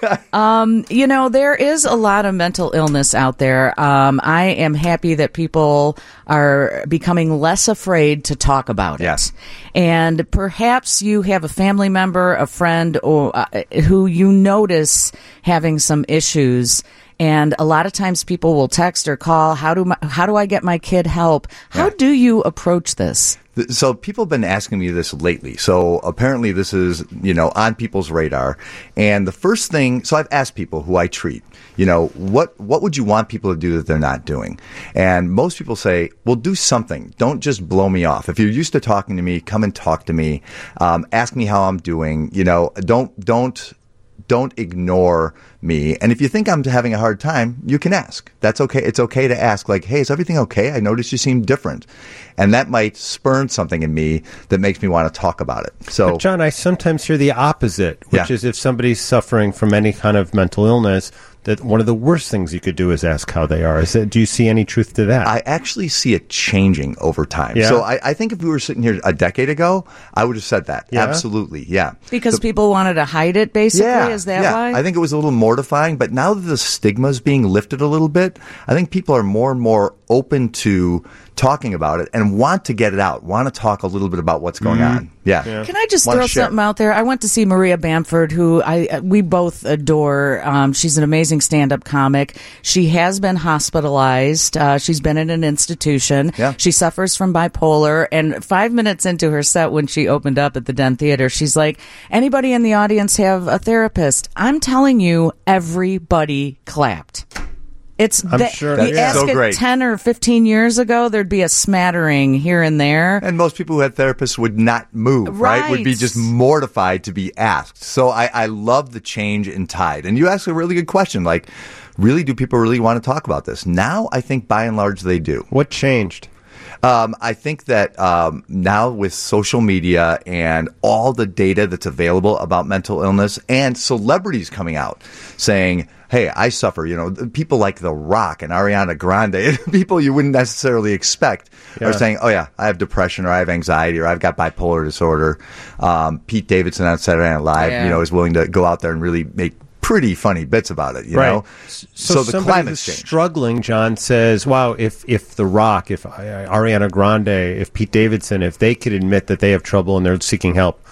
Um, you know, there is a lot of mental illness out there. Um, I am happy that people are becoming less afraid to talk about it. Yes. And perhaps you have a family member, a friend, or uh, who you notice having some issues. And a lot of times people will text or call, how do my, how do I get my kid help? How Yeah. do you approach this? Th- So people have been asking me this lately. So apparently this is, you know, on people's radar. And the first thing, so I've asked people who I treat, you know, what, what would you want people to do that they're not doing? And most people say, well, do something. Don't just blow me off. If you're used to talking to me, come and talk to me. Um, ask me how I'm doing. You know, don't, don't, don't ignore me. And if you think I'm having a hard time, you can ask. That's okay. It's okay to ask, like, hey, is everything okay? I noticed you seem different. And that might spurn something in me that makes me want to talk about it. So, But John, I sometimes hear the opposite, which Yeah. is if somebody's suffering from any kind of mental illness, that one of the worst things you could do is ask how they are. Is that, do you see any truth to that? I actually see it changing over time. Yeah. So I, I think if we were sitting here a decade ago, I would have said that. Yeah? Absolutely. Yeah. Because The- people wanted to hide it, basically? Is that yeah. why? I think it was a little mortifying, but now that the stigma is being lifted a little bit, I think people are more and more open to talking about it and want to get it out, want to talk a little bit about what's going on. Yeah. Can I just Wanna throw share. something out there? I went to see Maria Bamford, who I we both adore. Um, she's an amazing stand-up comic. She has been hospitalized. Uh, she's been in an institution. Yeah. She suffers from bipolar. And five minutes into her set, when she opened up at the Den Theater, she's like, "Anybody in the audience have a therapist?" I'm telling you, everybody clapped. It's I'm that- sure- you That's ask so it great. ten or fifteen years ago, there'd be a smattering here and there. And most people who had therapists would not move, right? Would be Right. just mortified to be asked. So I, I love the change in tide. And you ask a really good question, like, really, do people really want to talk about this? Now, I think by and large they do. what changed? Um, I think that um, now with social media and all the data that's available about mental illness and celebrities coming out saying, hey, I suffer, you know, the people like The Rock and Ariana Grande, people you wouldn't necessarily expect Yeah. are saying, oh, yeah, I have depression or I have anxiety or I've got bipolar disorder. Um, Pete Davidson on Saturday Night Live, Yeah. you know, is willing to go out there and really make pretty funny bits about it, you Right. know? So, the somebody climate's who's changed. struggling, John, says, wow, if, if The Rock, if uh, Ariana Grande, if Pete Davidson, if they could admit that they have trouble and they're seeking help,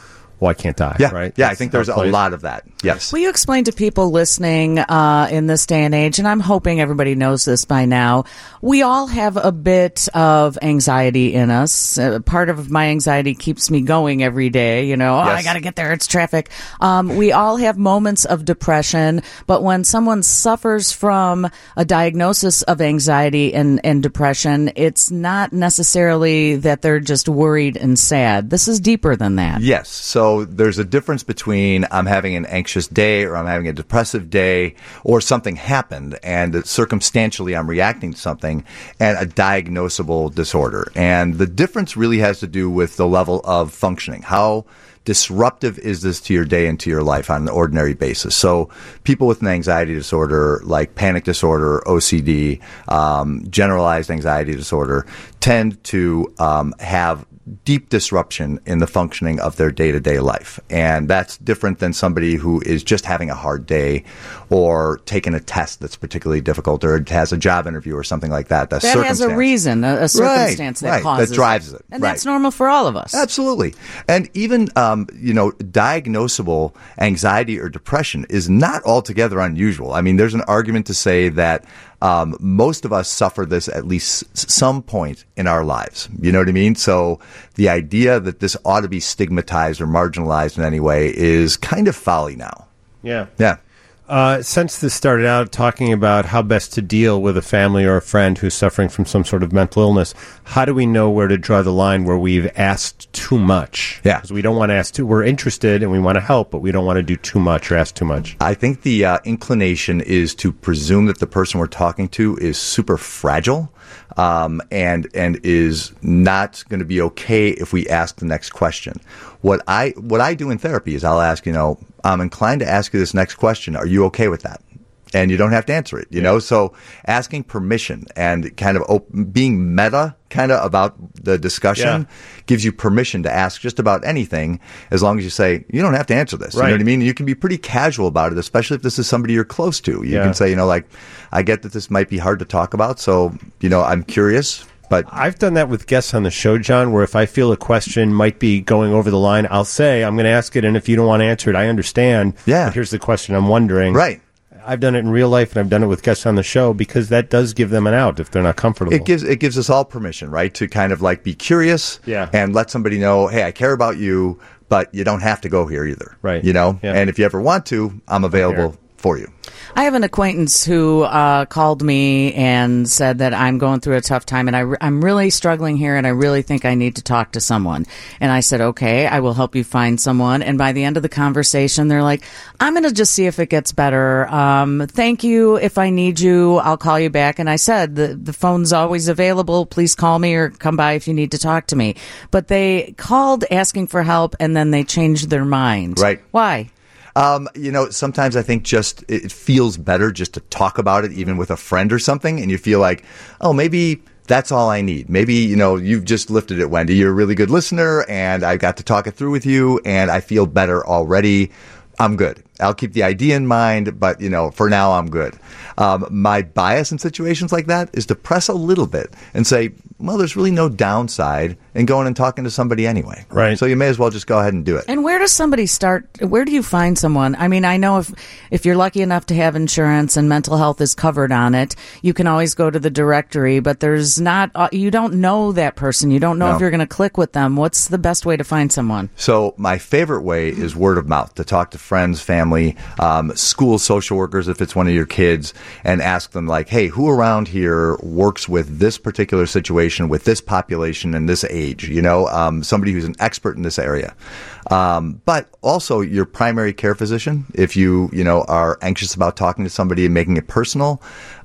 well, I can't die, Yeah, right? yeah. I That's think how there's it a plays. lot of that. Yes. Will you explain to people listening uh, in this day and age, and I'm hoping everybody knows this by now, we all have a bit of anxiety in us. Uh, part of my anxiety keeps me going every day, you know, oh, Yes. I got to get there, it's traffic. Um, we all have moments of depression, but when someone suffers from a diagnosis of anxiety and, and depression, it's not necessarily that they're just worried and sad. This is deeper than that. Yes. So there's a difference between I'm having an anxious day or I'm having a depressive day or something happened and that circumstantially I'm reacting to something and a diagnosable disorder. And the difference really has to do with the level of functioning. How disruptive is this to your day and to your life on an ordinary basis? So people with an anxiety disorder like panic disorder, O C D, um, generalized anxiety disorder tend to um, have deep disruption in the functioning of their day-to-day life. And that's different than somebody who is just having a hard day or taking a test that's particularly difficult or has a job interview or something like that. That's That has a reason, a, a circumstance right, that right, causes that drives it. And right. that's normal for all of us. Absolutely. And even, um, you know, diagnosable anxiety or depression is not altogether unusual. I mean, there's an argument to say that Um, most of us suffer this at least s- some point in our lives. You know what I mean? So the idea that this ought to be stigmatized or marginalized in any way is kind of folly now. Yeah. Yeah. Uh, since this started out talking about how best to deal with a family or a friend who's suffering from some sort of mental illness, how do we know where to draw the line where we've asked too much? Yeah. Because we don't want to ask too. We're interested and we want to help, but we don't want to do too much or ask too much. I think the uh, inclination is to presume that the person we're talking to is super fragile um, and and is not going to be okay if we ask the next question. What I what I do in therapy is I'll ask, you know, I'm inclined to ask you this next question. Are you okay with that? And you don't have to answer it, you know? So asking permission and kind of op- being meta kind of about the discussion Yeah. gives you permission to ask just about anything as long as you say, you don't have to answer this. You Right. know what I mean? You can be pretty casual about it, especially if this is somebody you're close to. You Yeah. can say, you know, like, I get that this might be hard to talk about, so, you know, I'm curious. But I've done that with guests on the show, John, where if I feel a question might be going over the line, I'll say, I'm going to ask it, and if you don't want to answer it, I understand. Yeah. But here's the question I'm wondering. Right. I've done it in real life, and I've done it with guests on the show because that does give them an out if they're not comfortable. It gives it gives us all permission, right, to kind of like be curious Yeah. and let somebody know, hey, I care about you, but you don't have to go here either. Right. You know? Yeah. And if you ever want to, I'm available Here. for you. I have an acquaintance who uh, called me and said that I'm going through a tough time and I re- I'm really struggling here and I really think I need to talk to someone. And I said, okay, I will help you find someone. And by the end of the conversation, they're like, I'm going to just see if it gets better. Um, thank you. If I need you, I'll call you back. And I said, the, the phone's always available. Please call me or come by if you need to talk to me. But they called asking for help and then they changed their mind. Right. Why? Um, you know, sometimes I think just it feels better just to talk about it, even with a friend or something, and you feel like, oh, maybe that's all I need. Maybe, you know, you've just lifted it, Wendy. You're a really good listener, and I got to talk it through with you, and I feel better already. I'm good. I'll keep the idea in mind, but, you know, for now, I'm good. Um, my bias in situations like that is to press a little bit and say, well, there's really no downside in going and talking to somebody anyway. Right. So you may as well just go ahead and do it. And where does somebody start? Where do you find someone? I mean, I know if if you're lucky enough to have insurance and mental health is covered on it, you can always go to the directory, but there's not, uh, you don't know that person. You don't know No. if you're going to click with them. What's the best way to find someone? So my favorite way is word of mouth, to talk to friends, family, um, school social workers if it's one of your kids, and ask them like, hey, who around here works with this particular situation, with this population and this age, you know, um, somebody who's an expert in this area. Um, but also your primary care physician, if you, you know, are anxious about talking to somebody and making it personal.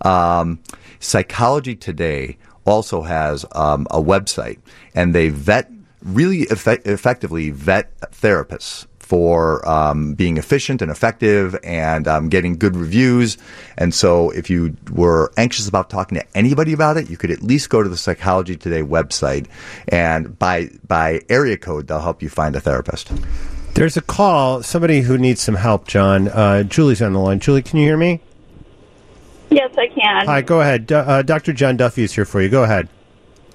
Um, Psychology Today also has um, a website, and they vet really effe- effectively vet therapists for um, being efficient and effective and um, getting good reviews. And so if you were anxious about talking to anybody about it, you could at least go to the Psychology Today website, and by by area code, they'll help you find a therapist. There's a call, somebody who needs some help, John. Uh, Julie's on the line. Julie, can you hear me? Yes, I can. Hi, go ahead. D- uh, Doctor John Duffy is here for you. Go ahead.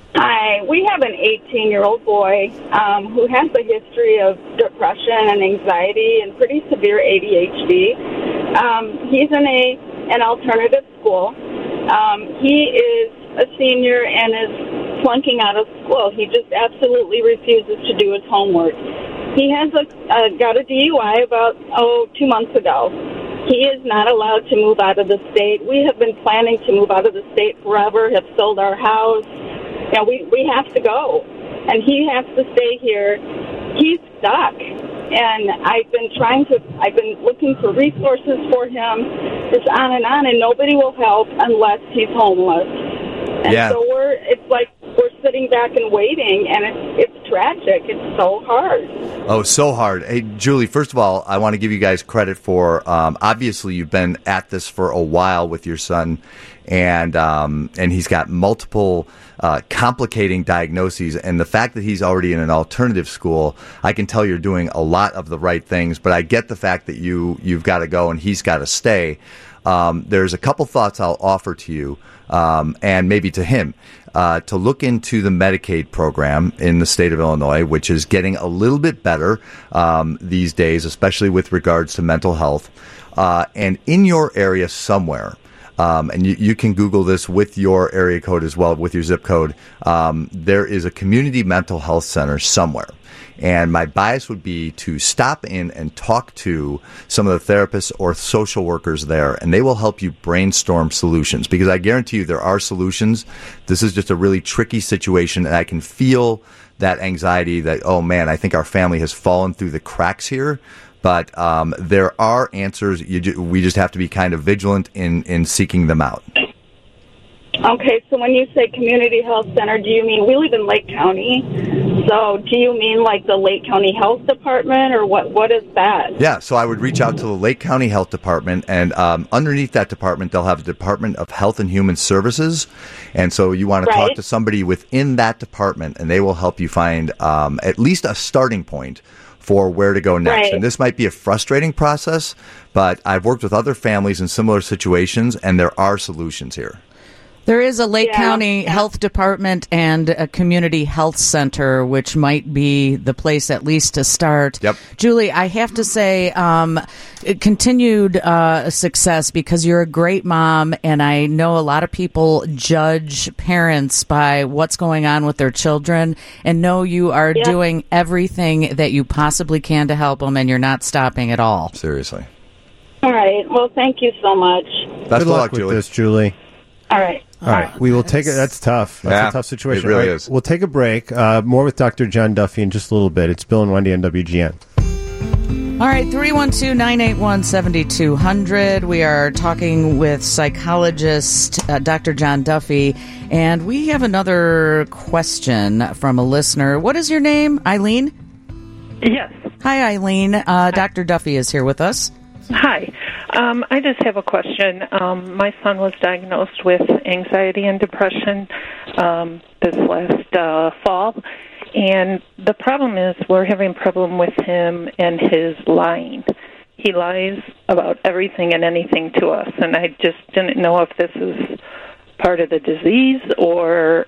Hi. We have an eighteen-year-old boy um, who has a history of depression and anxiety and pretty severe A D H D. Um, he's in a an alternative school. Um, he is a senior and is flunking out of school. He just absolutely refuses to do his homework. He has a, uh, got a D U I about, oh, two months ago. He is not allowed to move out of the state. We have been planning to move out of the state forever, have sold our house. You know, we, we have to go. And he has to stay here. He's stuck. And I've been trying to, I've been looking for resources for him, just on and on, and nobody will help unless he's homeless. And Yeah. so we're, it's like we're sitting back and waiting, and it's, it's tragic. It's so hard. Oh, so hard. Hey, Julie, first of all, I want to give you guys credit for, um, obviously you've been at this for a while with your son, and um, and he's got multiple uh, complicating diagnoses, and the fact that he's already in an alternative school, I can tell you're doing a lot of the right things, but I get the fact that you, you've got to go and he's got to stay. Um, there's a couple thoughts I'll offer to you, um, and maybe to him. Uh, to look into the Medicaid program in the state of Illinois, which is getting a little bit better um, these days, especially with regards to mental health. Uh, and in your area somewhere, um, and you, you can Google this with your area code as well, with your zip code, um, there is a community mental health center somewhere. And my bias would be to stop in and talk to some of the therapists or social workers there, and they will help you brainstorm solutions, because I guarantee you there are solutions. This is just a really tricky situation, and I can feel that anxiety that, oh man, I think our family has fallen through the cracks here. But um, there are answers. You ju- we just have to be kind of vigilant in, in seeking them out. Okay, so when you say community health center, do you mean, we live in Lake County, so do you mean like the Lake County Health Department, or what? What is that? Yeah, so I would reach out to the Lake County Health Department, and um, underneath that department, they'll have a Department of Health and Human Services, and so you want to Right. talk to somebody within that department, and they will help you find um, at least a starting point for where to go next. Right. And this might be a frustrating process, but I've worked with other families in similar situations, and there are solutions here. There is a Lake Yeah, County yeah. Health Department and a community health center, which might be the place at least to start. Yep. Julie, I have to say, um, continued uh, success, because you're a great mom, and I know a lot of people judge parents by what's going on with their children, and know you are Yeah. doing everything that you possibly can to help them, and you're not stopping at all. Seriously. All right, well, thank you so much. Best Good of luck luck, with Julie. this, Julie. All right. All right, we will take it. That's tough. That's Yeah, a tough situation. it really All right, is. We'll take a break. Uh, more with Doctor John Duffy in just a little bit. It's Bill and Wendy on W G N. All right, three one two, nine eight one, seven two zero zero. We are talking with psychologist uh, Doctor John Duffy, and we have another question from a listener. What is your name, Eileen? Yes. Hi, Eileen. Uh, Doctor Duffy is here with us. Hi. Um, I just have a question. Um, my son was diagnosed with anxiety and depression um, this last uh, fall, and the problem is we're having a problem with him and his lying. He lies about everything and anything to us, and I just didn't know if this is part of the disease or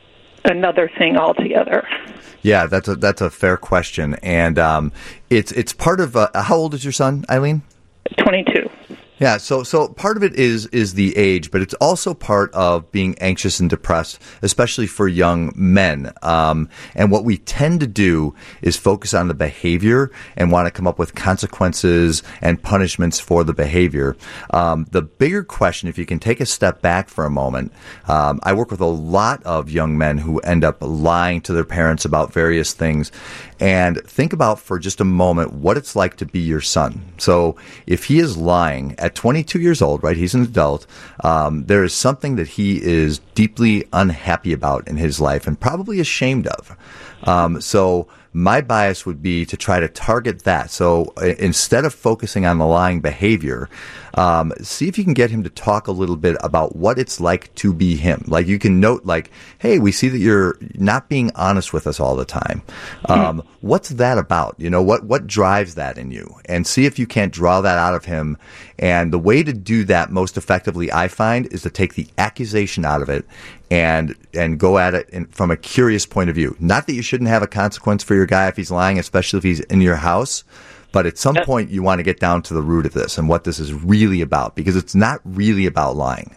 another thing altogether. Yeah, that's a that's a fair question, and um, it's it's part of. Uh, how old is your son, Eileen? twenty-two. Yeah, so so part of it is is the age, but it's also part of being anxious and depressed, especially for young men. Um, and what we tend to do is focus on the behavior and want to come up with consequences and punishments for the behavior. Um, the bigger question, if you can take a step back for a moment, um, I work with a lot of young men who end up lying to their parents about various things. And think about for just a moment what it's like to be your son. So if he is lying at twenty-two years old, right, he's an adult, um, there is something that he is deeply unhappy about in his life and probably ashamed of. Um, so my bias would be to try to target that. So uh, instead of focusing on the lying behavior, um, see if you can get him to talk a little bit about what it's like to be him. Like you can note like, hey, we see that you're not being honest with us all the time. Um, what's that about? You know, what, what drives that in you? And see if you can't draw that out of him. And the way to do that most effectively, I find, is to take the accusation out of it and and go at it in, from a curious point of view. Not that you shouldn't have a consequence for your guy if he's lying, especially if he's in your house. But at some point, you want to get down to the root of this and what this is really about, because it's not really about lying.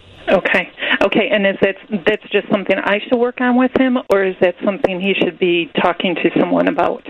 Okay. Okay, and is that that's just something I should work on with him, or is that something he should be talking to someone about?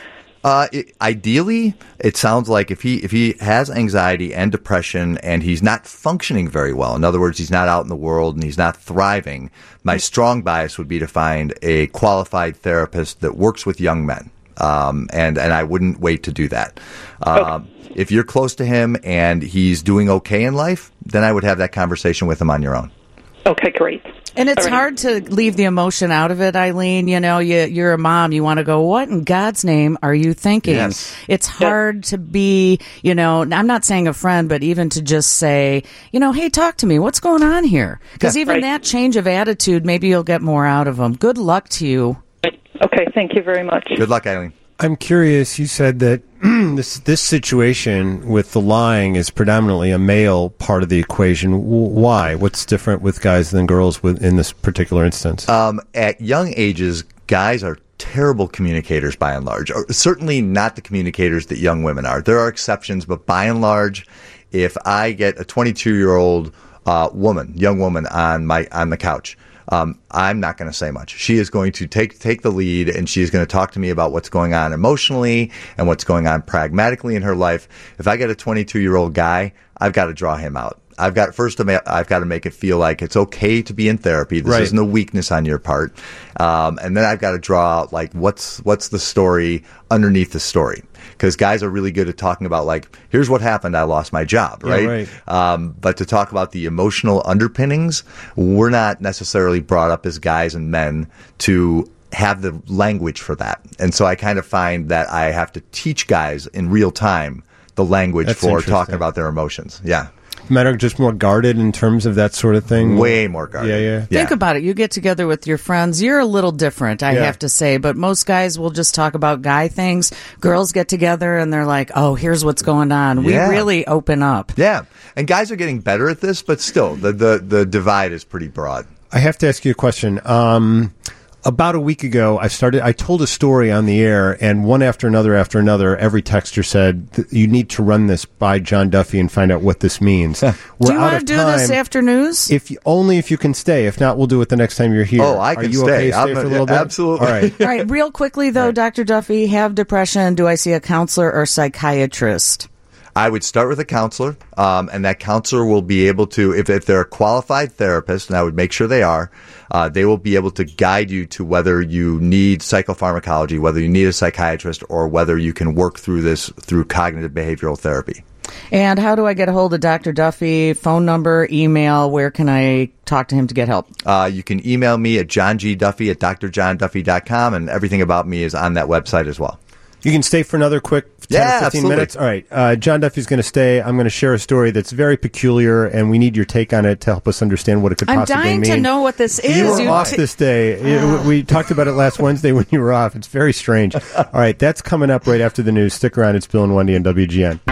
Uh, it, ideally, it sounds like if he if he has anxiety and depression and he's not functioning very well, in other words, he's not out in the world and he's not thriving, my strong bias would be to find a qualified therapist that works with young men. Um, and, and I wouldn't wait to do that. Um, okay. If you're close to him and he's doing okay in life, then I would have that conversation with him on your own. Okay, great. And it's right. hard to leave the emotion out of it, Eileen. You know, you, you're a mom. You want to go, what in God's name are you thinking? Yes. It's hard to be, you know, I'm not saying a friend, but even to just say, you know, hey, talk to me. What's going on here? Because yeah, even right. that change of attitude, maybe you'll get more out of them. Good luck to you. Okay, thank you very much. Good luck, Eileen. I'm curious, you said that this this situation with the lying is predominantly a male part of the equation. W- why? What's different with guys than girls with, in this particular instance? Um, at young ages, guys are terrible communicators by and large, or certainly not the communicators that young women are. There are exceptions, but by and large, if I get a twenty-two-year-old uh, woman, young woman on my on the couch, Um, I'm not going to say much. She is going to take take the lead, and she is going to talk to me about what's going on emotionally and what's going on pragmatically in her life. If I get a twenty-two-year-old guy, I've got to draw him out. I've got first, I've got to make it feel like it's okay to be in therapy. This right. isn't a weakness on your part. Um, and then I've got to draw out like what's what's the story underneath the story. Because guys are really good at talking about like, here's what happened, I lost my job, right? Yeah, right. Um, but to talk about the emotional underpinnings, we're not necessarily brought up as guys and men to have the language for that. And so I kind of find that I have to teach guys in real time the language That's for talking about their emotions. Yeah. Matter just more guarded in terms of that sort of thing? Way more guarded. Yeah, yeah. Think about it. You get together with your friends. You're a little different, I Yeah. have to say, but most guys will just talk about guy things. Girls get together and they're like, oh, here's what's going on. We Yeah. really open up. Yeah. And guys are getting better at this, but still, the, the, the divide is pretty broad. I have to ask you a question. Um, about a week ago, I started. I told a story on the air, and one after another after another, every texter said, you need to run this by John Duffy and find out what this means. We're Do you out want of to do time. this after news? If you, only if you can stay. If not, we'll do it the next time you're here. Oh, I Are can you stay. okay to stay I'm for a a- little bit? absolutely. All right. All right, real quickly, though, Doctor Duffy, have depression. Do I see a counselor or psychiatrist? I would start with a counselor, um, and that counselor will be able to, if, if they're a qualified therapist, and I would make sure they are, uh, they will be able to guide you to whether you need psychopharmacology, whether you need a psychiatrist, or whether you can work through this through cognitive behavioral therapy. And how do I get a hold of Doctor Duffy? Phone number, email, where can I talk to him to get help? Uh, you can email me at johngduffy at d r john duffy dot com, and everything about me is on that website as well. You can stay for another quick ten Yeah, or fifteen absolutely. minutes. All right. Uh, John Duffy's going to stay. I'm going to share a story that's very peculiar, and we need your take on it to help us understand what it could I'm possibly dying mean. to know what this is. You were You off t- this day. You- we talked about it last Wednesday when you were off. It's very strange. All right. That's coming up right after the news. Stick around. It's Bill and Wendy on W G N.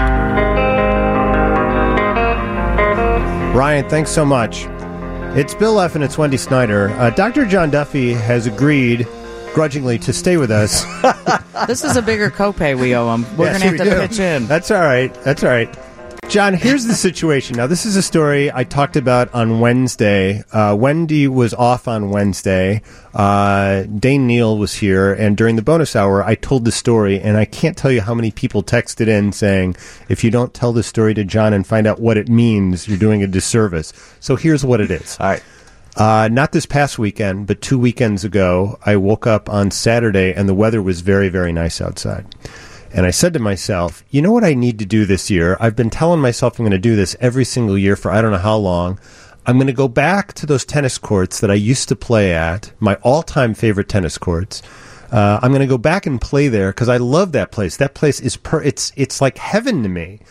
Ryan, thanks so much. It's Bill F. and it's Wendy Snyder. Uh, Doctor John Duffy has agreed, grudgingly, to stay with us. This is a bigger copay we owe him. We're Yes, going to we have to do. pitch in. That's all right. That's all right. John, here's the situation. Now, this is a story I talked about on Wednesday. Uh, Wendy was off on Wednesday. Uh, Dane Neal was here, and during the bonus hour, I told the story, and I can't tell you how many people texted in saying, if you don't tell this story to John and find out what it means, you're doing a disservice. So here's what it is. All right. Uh, not this past weekend, but two weekends ago, I woke up on Saturday, and the weather was very, very nice outside. And I said to myself, you know what I need to do this year? I've been telling myself I'm going to do this every single year for I don't know how long. I'm going to go back to those tennis courts that I used to play at, my all-time favorite tennis courts. Uh, I'm going to go back and play there because I love that place. That place is per- it's it's like heaven to me.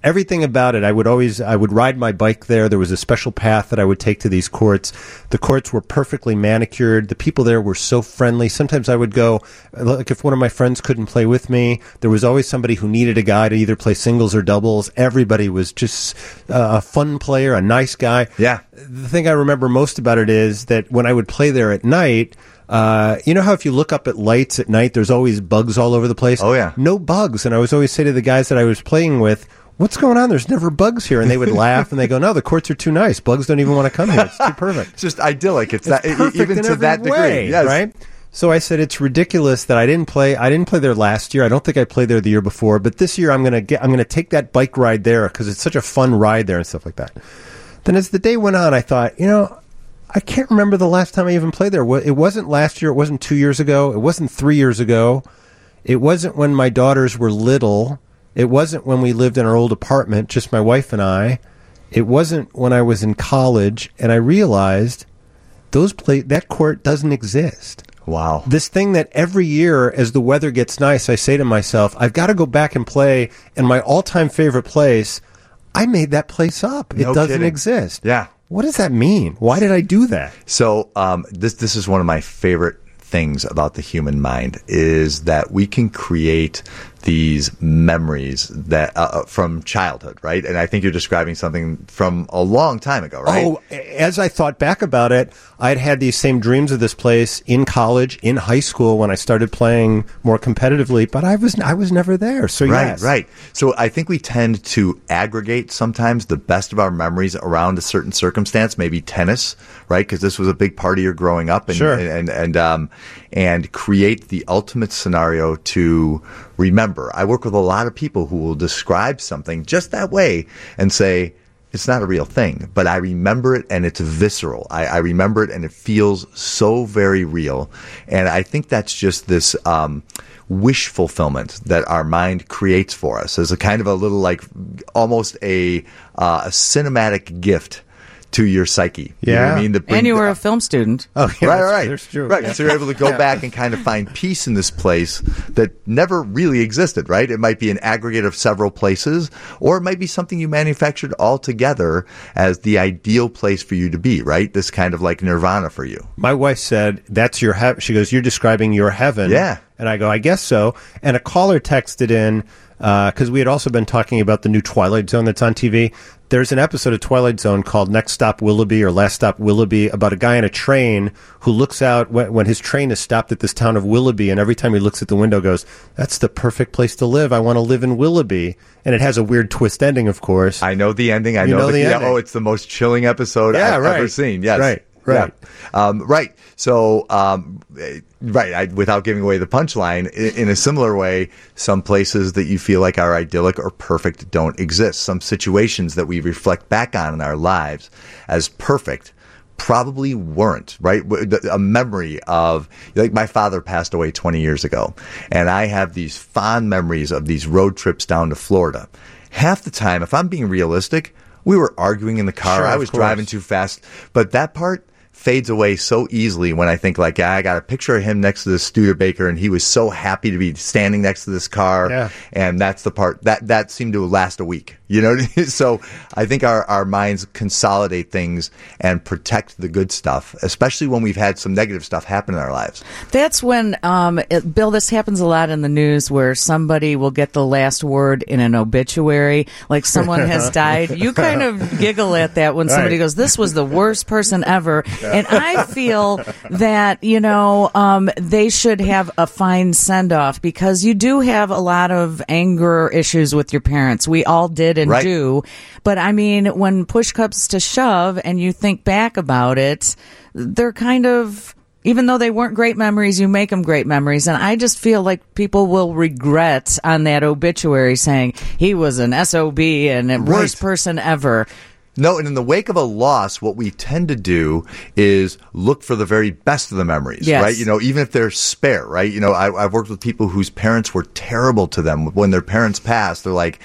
everything about it. I would always, I would ride my bike there. There was a special path that I would take to these courts. The courts were perfectly manicured. The people there were so friendly. Sometimes I would go, like if one of my friends couldn't play with me, there was always somebody who needed a guy to either play singles or doubles. Everybody was just uh, a fun player, a nice guy. Yeah. The thing I remember most about it is that when I would play there at night, Uh, you know how if you look up at lights at night, there's always bugs all over the place? Oh, yeah. No bugs. And I was always say to the guys that I was playing with, what's going on? There's never bugs here. And they would laugh and they go, no, the courts are too nice. Bugs don't even want to come here. It's too perfect. It's just idyllic. It's, It's that, perfect even in to every that degree. way, Yes. right? So I said, it's ridiculous that I didn't play. I didn't play there last year. I don't think I played there the year before. But this year I'm going to get, I'm going to take that bike ride there because it's such a fun ride there and stuff like that. Then as the day went on, I thought, you know, I can't remember the last time I even played there. It wasn't last year. It wasn't two years ago. It wasn't three years ago. It wasn't when my daughters were little. It wasn't when we lived in our old apartment, just my wife and I. It wasn't when I was in college. And I realized those play that court doesn't exist. Wow. This thing that every year as the weather gets nice, I say to myself, I've got to go back and play in my all-time favorite place. I made that place up. It No doesn't kidding. exist. Yeah. What does that mean? Why did I do that? So um, this this is one of my favorite things about the human mind is that we can create these memories that uh, from childhood, right? And I think you're describing something from a long time ago, right? Oh, as I thought back about it, I'd had these same dreams of this place in college, in high school when I started playing more competitively, but I was I was never there. So right, yes. right. So I think we tend to aggregate sometimes the best of our memories around a certain circumstance, maybe tennis, right? Because this was a big part of your growing up, and Sure. and and and, um, and create the ultimate scenario to remember. I work with a lot of people who will describe something just that way and say, it's not a real thing, but I remember it and it's visceral. I, I remember it and it feels so very real. And I think that's just this um, wish fulfillment that our mind creates for us as a kind of a little like almost a, uh, a cinematic gift to your psyche. You know what Yeah. I mean? To bring And you were the- a film student. Oh, yeah, right, that's- right, that's true. right. Yeah. So you're able to go back and kind of find peace in this place that never really existed, right? It might be an aggregate of several places, or it might be something you manufactured all together as the ideal place for you to be, right? This kind of like nirvana for you. My wife said, that's your heaven. She goes, you're describing your heaven. Yeah. And I go, I guess so. And a caller texted in, because we had also been talking about the new Twilight Zone that's on T V. There's an episode of Twilight Zone called Next Stop Willoughby or Last Stop Willoughby about a guy on a train who looks out when, when his train is stopped at this town of Willoughby, and every time he looks at the window goes, that's the perfect place to live. I want to live in Willoughby. And it has a weird twist ending, of course. I know the ending. I You know, know the, the yeah, ending. Oh, it's the most chilling episode Yeah, I've right. ever seen. Yes. Right, right. Yeah. Um, right. So, um, eh, right. I, without giving away the punchline, in, in a similar way, some places that you feel like are idyllic or perfect don't exist. Some situations that we reflect back on in our lives as perfect probably weren't, right? A memory of, like, my father passed away twenty years ago, and I have these fond memories of these road trips down to Florida. Half the time, if I'm being realistic, we were arguing in the car. Sure, I of was course. driving too fast, but that part fades away so easily when I think like, yeah, I got a picture of him next to the Studebaker and he was so happy to be standing next to this car. Yeah. And that's the part that, that seemed to last a week, you know? So I think our, our minds consolidate things and protect the good stuff, especially when we've had some negative stuff happen in our lives. That's when, um, it, Bill, this happens a lot in the news where somebody will get the last word in an obituary, like someone has died. You kind of giggle at that when somebody Right. goes, this was the worst person ever. And I feel that, you know, um, they should have a fine send-off because you do have a lot of anger issues with your parents. We all did and Right. do. But I mean, when push comes to shove and you think back about it, they're kind of, even though they weren't great memories, you make them great memories. And I just feel like people will regret on that obituary saying he was an S O B and the worst person ever. No, and in the wake of a loss, what we tend to do is look for the very best of the memories, Yes. right? You know, even if they're spare, right? You know, I, I've worked with people whose parents were terrible to them. When their parents passed, they're like,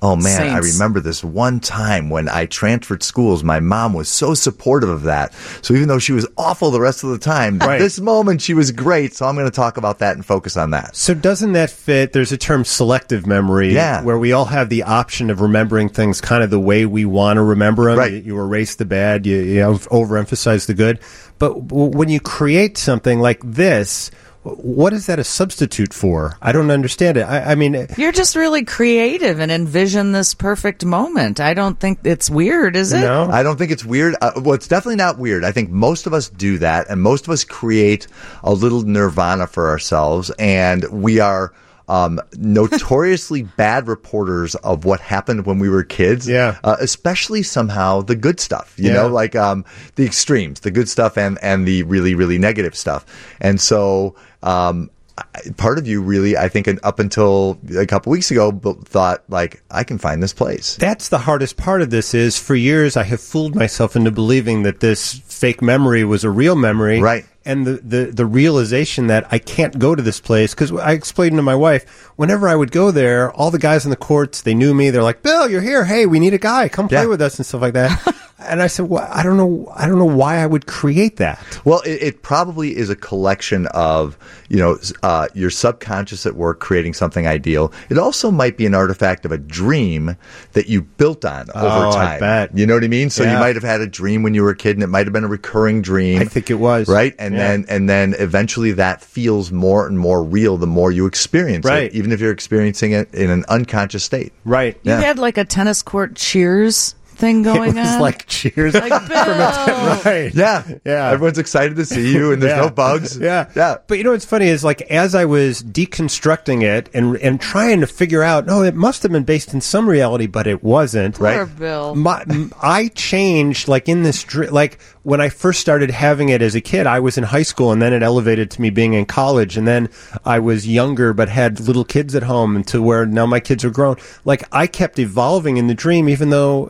oh man, Saints. I remember this one time when I transferred schools. My mom was so supportive of that. So even though she was awful the rest of the time, Right. this moment she was great. So I'm going to talk about that and focus on that. So doesn't that fit? There's a term selective memory, Yeah. where we all have the option of remembering things kind of the way we want to remember them. Right. You, you erase the bad, you, you overemphasize the good. But w- when you create something like this, what is that a substitute for? I don't understand it. I, I mean, You're just really creative and envision this perfect moment. I don't think it's weird, is it? no. I don't think it's weird. Uh, well, it's definitely not weird. I think most of us do that, and most of us create a little nirvana for ourselves, and we are um, notoriously bad reporters of what happened when we were kids. Yeah. Uh, especially somehow the good stuff, you Yeah. know, like um, the extremes, the good stuff and, and the really, really negative stuff. And so um, I- part of you really, I think, up until a couple weeks ago, b- thought, like, I can find this place. That's the hardest part of this is for years I have fooled myself into believing that this fake memory was a real memory. Right. And the, the, the realization that I can't go to this place, because I explained to my wife, whenever I would go there, all the guys in the courts, they knew me. They're like, Bill, you're here. Hey, we need a guy. Come play Yeah. with us and stuff like that. And I said, well, I don't know. I don't know why I would create that. Well, it, it probably is a collection of, you know, uh, your subconscious at work creating something ideal. It also might be an artifact of a dream that you built on over Oh, I time. bet. You know what I mean? So Yeah. you might have had a dream when you were a kid, and it might have been a recurring dream. I think it was. Right? And Yeah. then and then eventually that feels more and more real the more you experience Right. it, even if you're experiencing it in an unconscious state. Right. You Yeah. had like a tennis court cheers thing going It was on. like cheers. Like, Bill. Right. Yeah. Yeah. Everyone's excited to see you, and there's Yeah. no bugs. Yeah. Yeah. But you know what's funny is like as I was deconstructing it and and trying to figure out, no, it must have been based in some reality, but it wasn't. Poor Bill. My, m- I changed like in this dr- like when I first started having it as a kid, I was in high school, and then it elevated to me being in college, and then I was younger but had little kids at home, and to where now my kids are grown. Like I kept evolving in the dream, even though.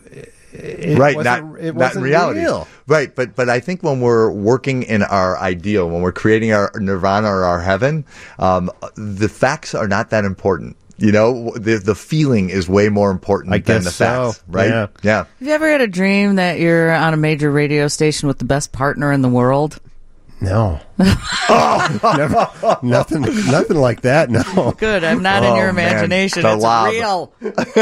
It right, wasn't, not, it not wasn't in reality. real. Right, but but I think when we're working in our ideal, when we're creating our nirvana or our heaven, um, the facts are not that important. You know, the the feeling is way more important I than guess the facts, so. right? Yeah. yeah. Have you ever had a dream that you're on a major radio station with the best partner in the world? No. Never, nothing, nothing like that. No. Good. I'm not in Oh, your man. imagination. The It's lob. real.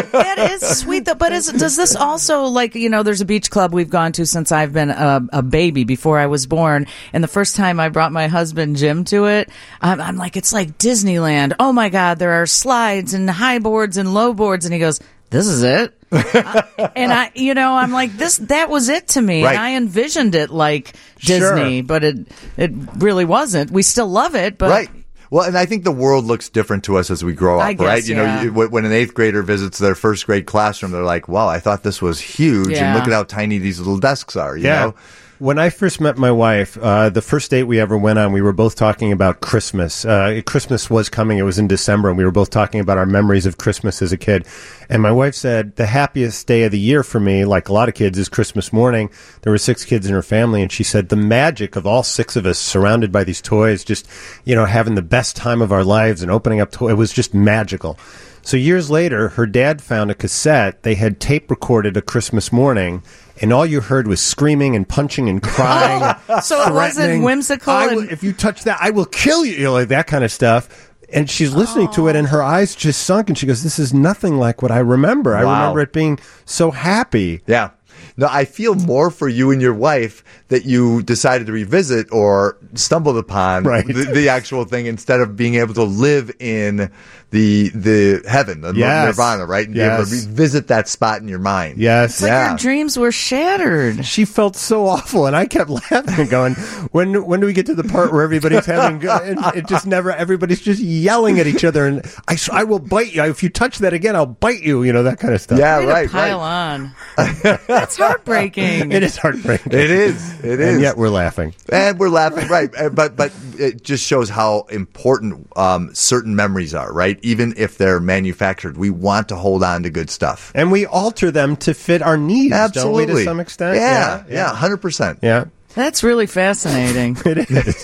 It is sweet, though. But is, does this also, like, you know, there's a beach club we've gone to since I've been a, a baby, before I was born. And the first time I brought my husband Jim to it, I'm, I'm like, it's like Disneyland. Oh my God, there are slides and high boards and low boards. And he goes, this is it. uh, and I, you know, I'm like, this, that was it to me. Right. And I envisioned it like Sure. Disney, but it, it really wasn't. We still love it, but. Right. Well, and I think the world looks different to us as we grow up, I guess, right? You yeah. know, you, when an eighth grader visits their first grade classroom, they're like, wow, I thought this was huge. And Yeah. look at how tiny these little desks are, you Yeah. know? When I first met my wife, uh, the first date we ever went on, we were both talking about Christmas. Uh, Christmas was coming. It was in December, and we were both talking about our memories of Christmas as a kid. And my wife said, the happiest day of the year for me, like a lot of kids, is Christmas morning. There were six kids in her family, and she said the magic of all six of us surrounded by these toys, just, you know, having the best time of our lives and opening up toys, it was just magical. So years later, her dad found a cassette. They had tape recorded a Christmas morning, and all you heard was screaming and punching and crying. So it wasn't threatening. whimsical I and- will- if you touch that, I will kill you, you know, like that kind of stuff. And she's listening to it, and her eyes just sunk, and she goes, this is nothing like what I remember. I Wow. remember it being so happy. Yeah. No, I feel more for you and your wife that you decided to revisit or stumbled upon Right. the, the actual thing instead of being able to live in the the heaven, the Yes. nirvana, right? And be able to Yes. revisit that spot in your mind. Yes. But Yeah. your dreams were shattered. She felt so awful, and I kept laughing and going, when when do we get to the part where everybody's having good? And it just never, everybody's just yelling at each other, and I, s- I will bite you. If you touch that again, I'll bite you, you know, that kind of stuff. Yeah, Way to right, pile right. on. That's heartbreaking. It is heartbreaking. It is. It is. And yet we're laughing. And we're laughing, right? Uh, But but it just shows how important um, certain memories are, right? Even if they're manufactured, we want to hold on to good stuff. And we alter them to fit our needs, Absolutely, don't we, to some extent? Yeah, yeah, hundred percent. Yeah. That's really fascinating. It is.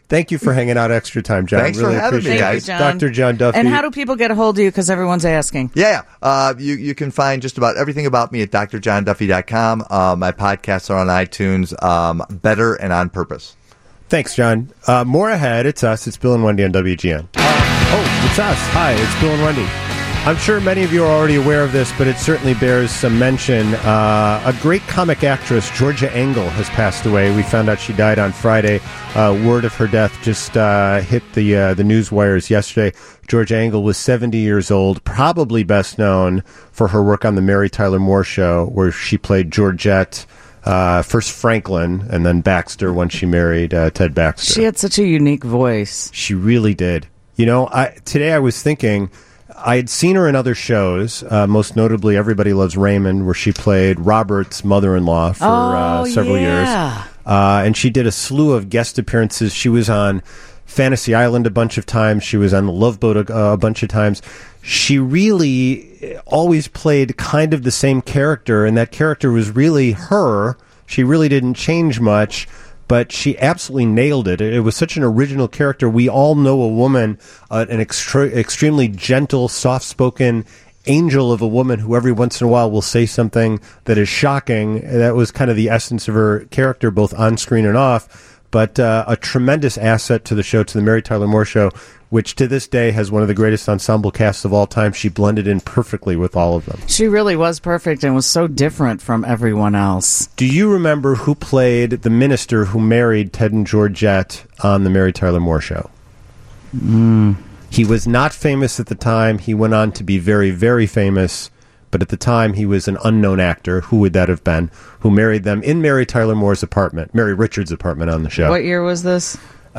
Thank you for hanging out extra time, John. Thanks for really having me, appreciate guys. it. Thank you, John. Doctor John Duffy. And how do people get a hold of you? Because everyone's asking. Yeah, uh, you you can find just about everything about me at d r john duffy dot com. Uh, my podcasts are on iTunes, um, Better and On Purpose. Thanks, John. Uh, more ahead. It's us. It's Bill and Wendy on W G N. Uh, oh, it's us. Hi, it's Bill and Wendy. I'm sure many of you are already aware of this, but it certainly bears some mention. Uh, a great comic actress, Georgia Engel, has passed away. We found out she died on Friday. Uh, word of her death just uh, hit the uh, the news wires yesterday. Georgia Engel was seventy years old, probably best known for her work on the Mary Tyler Moore Show, where she played Georgette, uh, first Franklin, and then Baxter when she married uh, Ted Baxter. She had such a unique voice. She really did. You know, I, today I was thinking... I had seen her in other shows, uh, most notably Everybody Loves Raymond, where she played Robert's mother-in-law for Oh, uh, several yeah. years. Uh, and she did a slew of guest appearances. She was on Fantasy Island a bunch of times. She was on The Love Boat a, a bunch of times. She really always played kind of the same character, and that character was really her. She really didn't change much. But she absolutely nailed it. It was such an original character. We all know a woman, uh, an extre- extremely gentle, soft-spoken angel of a woman who every once in a while will say something that is shocking. That was kind of the essence of her character, both on screen and off. But uh, a tremendous asset to the show, to the Mary Tyler Moore Show, which to this day has one of the greatest ensemble casts of all time. She blended in perfectly with all of them. She really was perfect and was so different from everyone else. Do you remember who played the minister who married Ted and Georgette on the Mary Tyler Moore Show? Mm. He was not famous at the time. He went on to be very, very famous. But at the time, he was an unknown actor. Who would that have been? Who married them in Mary Tyler Moore's apartment, Mary Richards' apartment on the show. What year was this?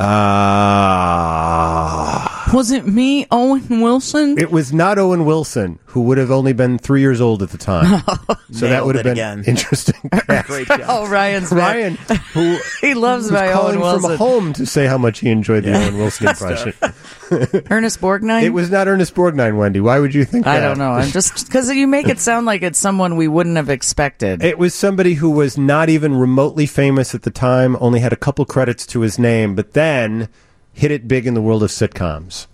Uh, was it me, Owen Wilson? It was not Owen Wilson, who would have only been three years old at the time. So that would have been again. interesting. Great job. Oh, Ryan's Ryan, who he loves was my calling Owen Wilson. from home to say how much he enjoyed the Owen Wilson impression. Ernest Borgnine? It was not Ernest Borgnine, Wendy. Why would you think I that? don't know. I'm just because you make it sound like it's someone we wouldn't have expected. It was somebody who was not even remotely famous at the time, only had a couple credits to his name, but then hit it big in the world of sitcoms.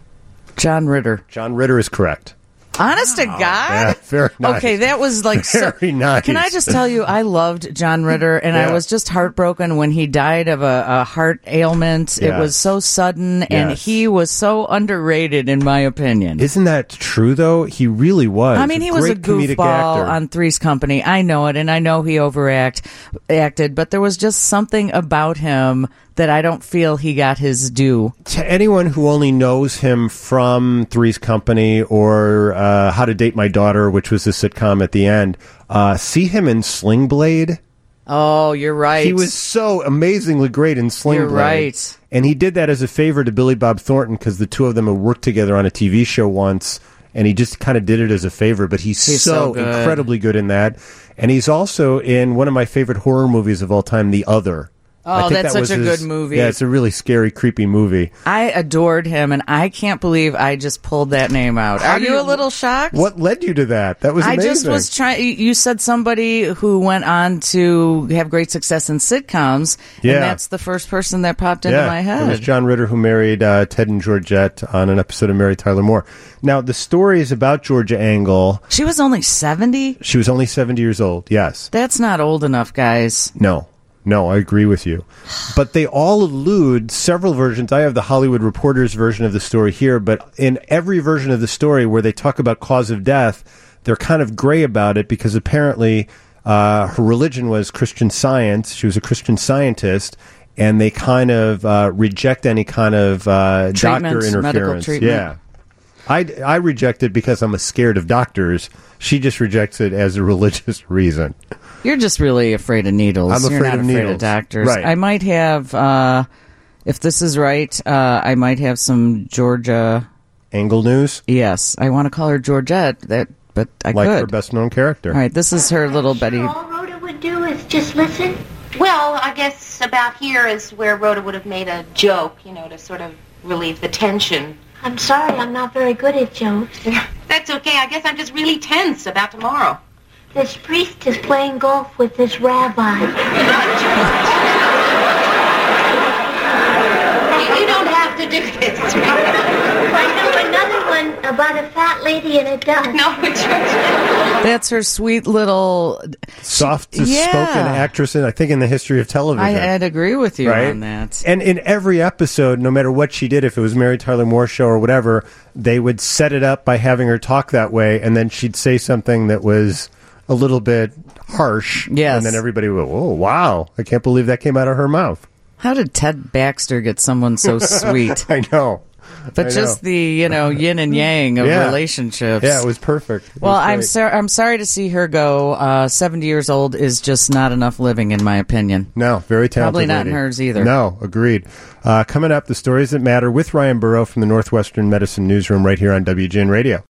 John Ritter. John Ritter is correct. Honest to God? Yeah, very nice. Okay, that was like so, Very nice. Can I just tell you, I loved John Ritter, and Yeah. I was just heartbroken when he died of a, a heart ailment. It Yes. was so sudden, and Yes. he was so underrated, in my opinion. Isn't that true, though? He really was. I mean, he was a great comedic goofball actor. on Three's Company. I know it, and I know he overact acted, but there was just something about him that I don't feel he got his due. To anyone who only knows him from Three's Company or uh, How to Date My Daughter, which was a sitcom at the end, uh, see him in Sling Blade. Oh, you're right. He was so amazingly great in Sling You're Blade. right. And he did that as a favor to Billy Bob Thornton because the two of them had worked together on a T V show once, and he just kind of did it as a favor. But he's, He's so, so good. incredibly good in that. And he's also in one of my favorite horror movies of all time, The Other. Oh, I think that's that was such a his- good movie. Yeah, it's a really scary, creepy movie. I adored him, and I can't believe I just pulled that name out. How Are do you you- a little shocked? What led you to that? That was I amazing. just was trying. You said somebody who went on to have great success in sitcoms, Yeah. and that's the first person that popped into yeah, my It was head. John Ritter who married uh, Ted and Georgette on an episode of Mary Tyler Moore. Now, the story is about Georgia Engel. She was only seventy. She was only seventy years old, yes. That's not old enough, guys. No. No, I agree with you. But they all allude, several versions. I have the Hollywood Reporter's version of the story here, but in every version of the story where they talk about cause of death, they're kind of gray about it because apparently uh, her religion was Christian Science. She was a Christian Scientist, and they kind of uh, reject any kind of uh, Treatment, doctor medical interference. treatment. Yeah. I, I reject it because I'm scared of doctors. She just rejects it as a religious reason. You're just really afraid of needles. I'm You're afraid not of afraid needles. of doctors. Right. I might have, uh, if this is right, uh, I might have some Georgia. Angle News? Yes, I want to call her Georgette. That, but I Like could. her best known character. All right, this is her little Betty. All Rhoda would do is just listen? Well, I guess about here is where Rhoda would have made a joke, you know, to sort of relieve the tension. I'm sorry, I'm not very good at jokes. That's okay. I guess I'm just really tense about tomorrow. This priest is playing golf with this rabbi. do this. I know another one about a fat lady in a duck. No, George. That's her sweet little softest Yeah. spoken actress, in, I think, in the history of television. I, I'd agree with you right? on that. And in every episode, no matter what she did, if it was Mary Tyler Moore show or whatever, they would set it up by having her talk that way, and then she'd say something that was a little bit harsh. Yes. And then everybody would, oh, wow, I can't believe that came out of her mouth. How did Ted Baxter get someone so sweet? I know. But I just know. the, you know, yin and yang of Yeah. relationships. Yeah, it was perfect. It Well, was I'm great. sorry. I'm sorry to see her go. Uh, Seventy years old is just not enough living, in my opinion. No, very talented. Probably not lady. in hers either. No, agreed. Uh, coming up, the stories that matter with Ryan Burrow from the Northwestern Medicine Newsroom right here on W G N Radio.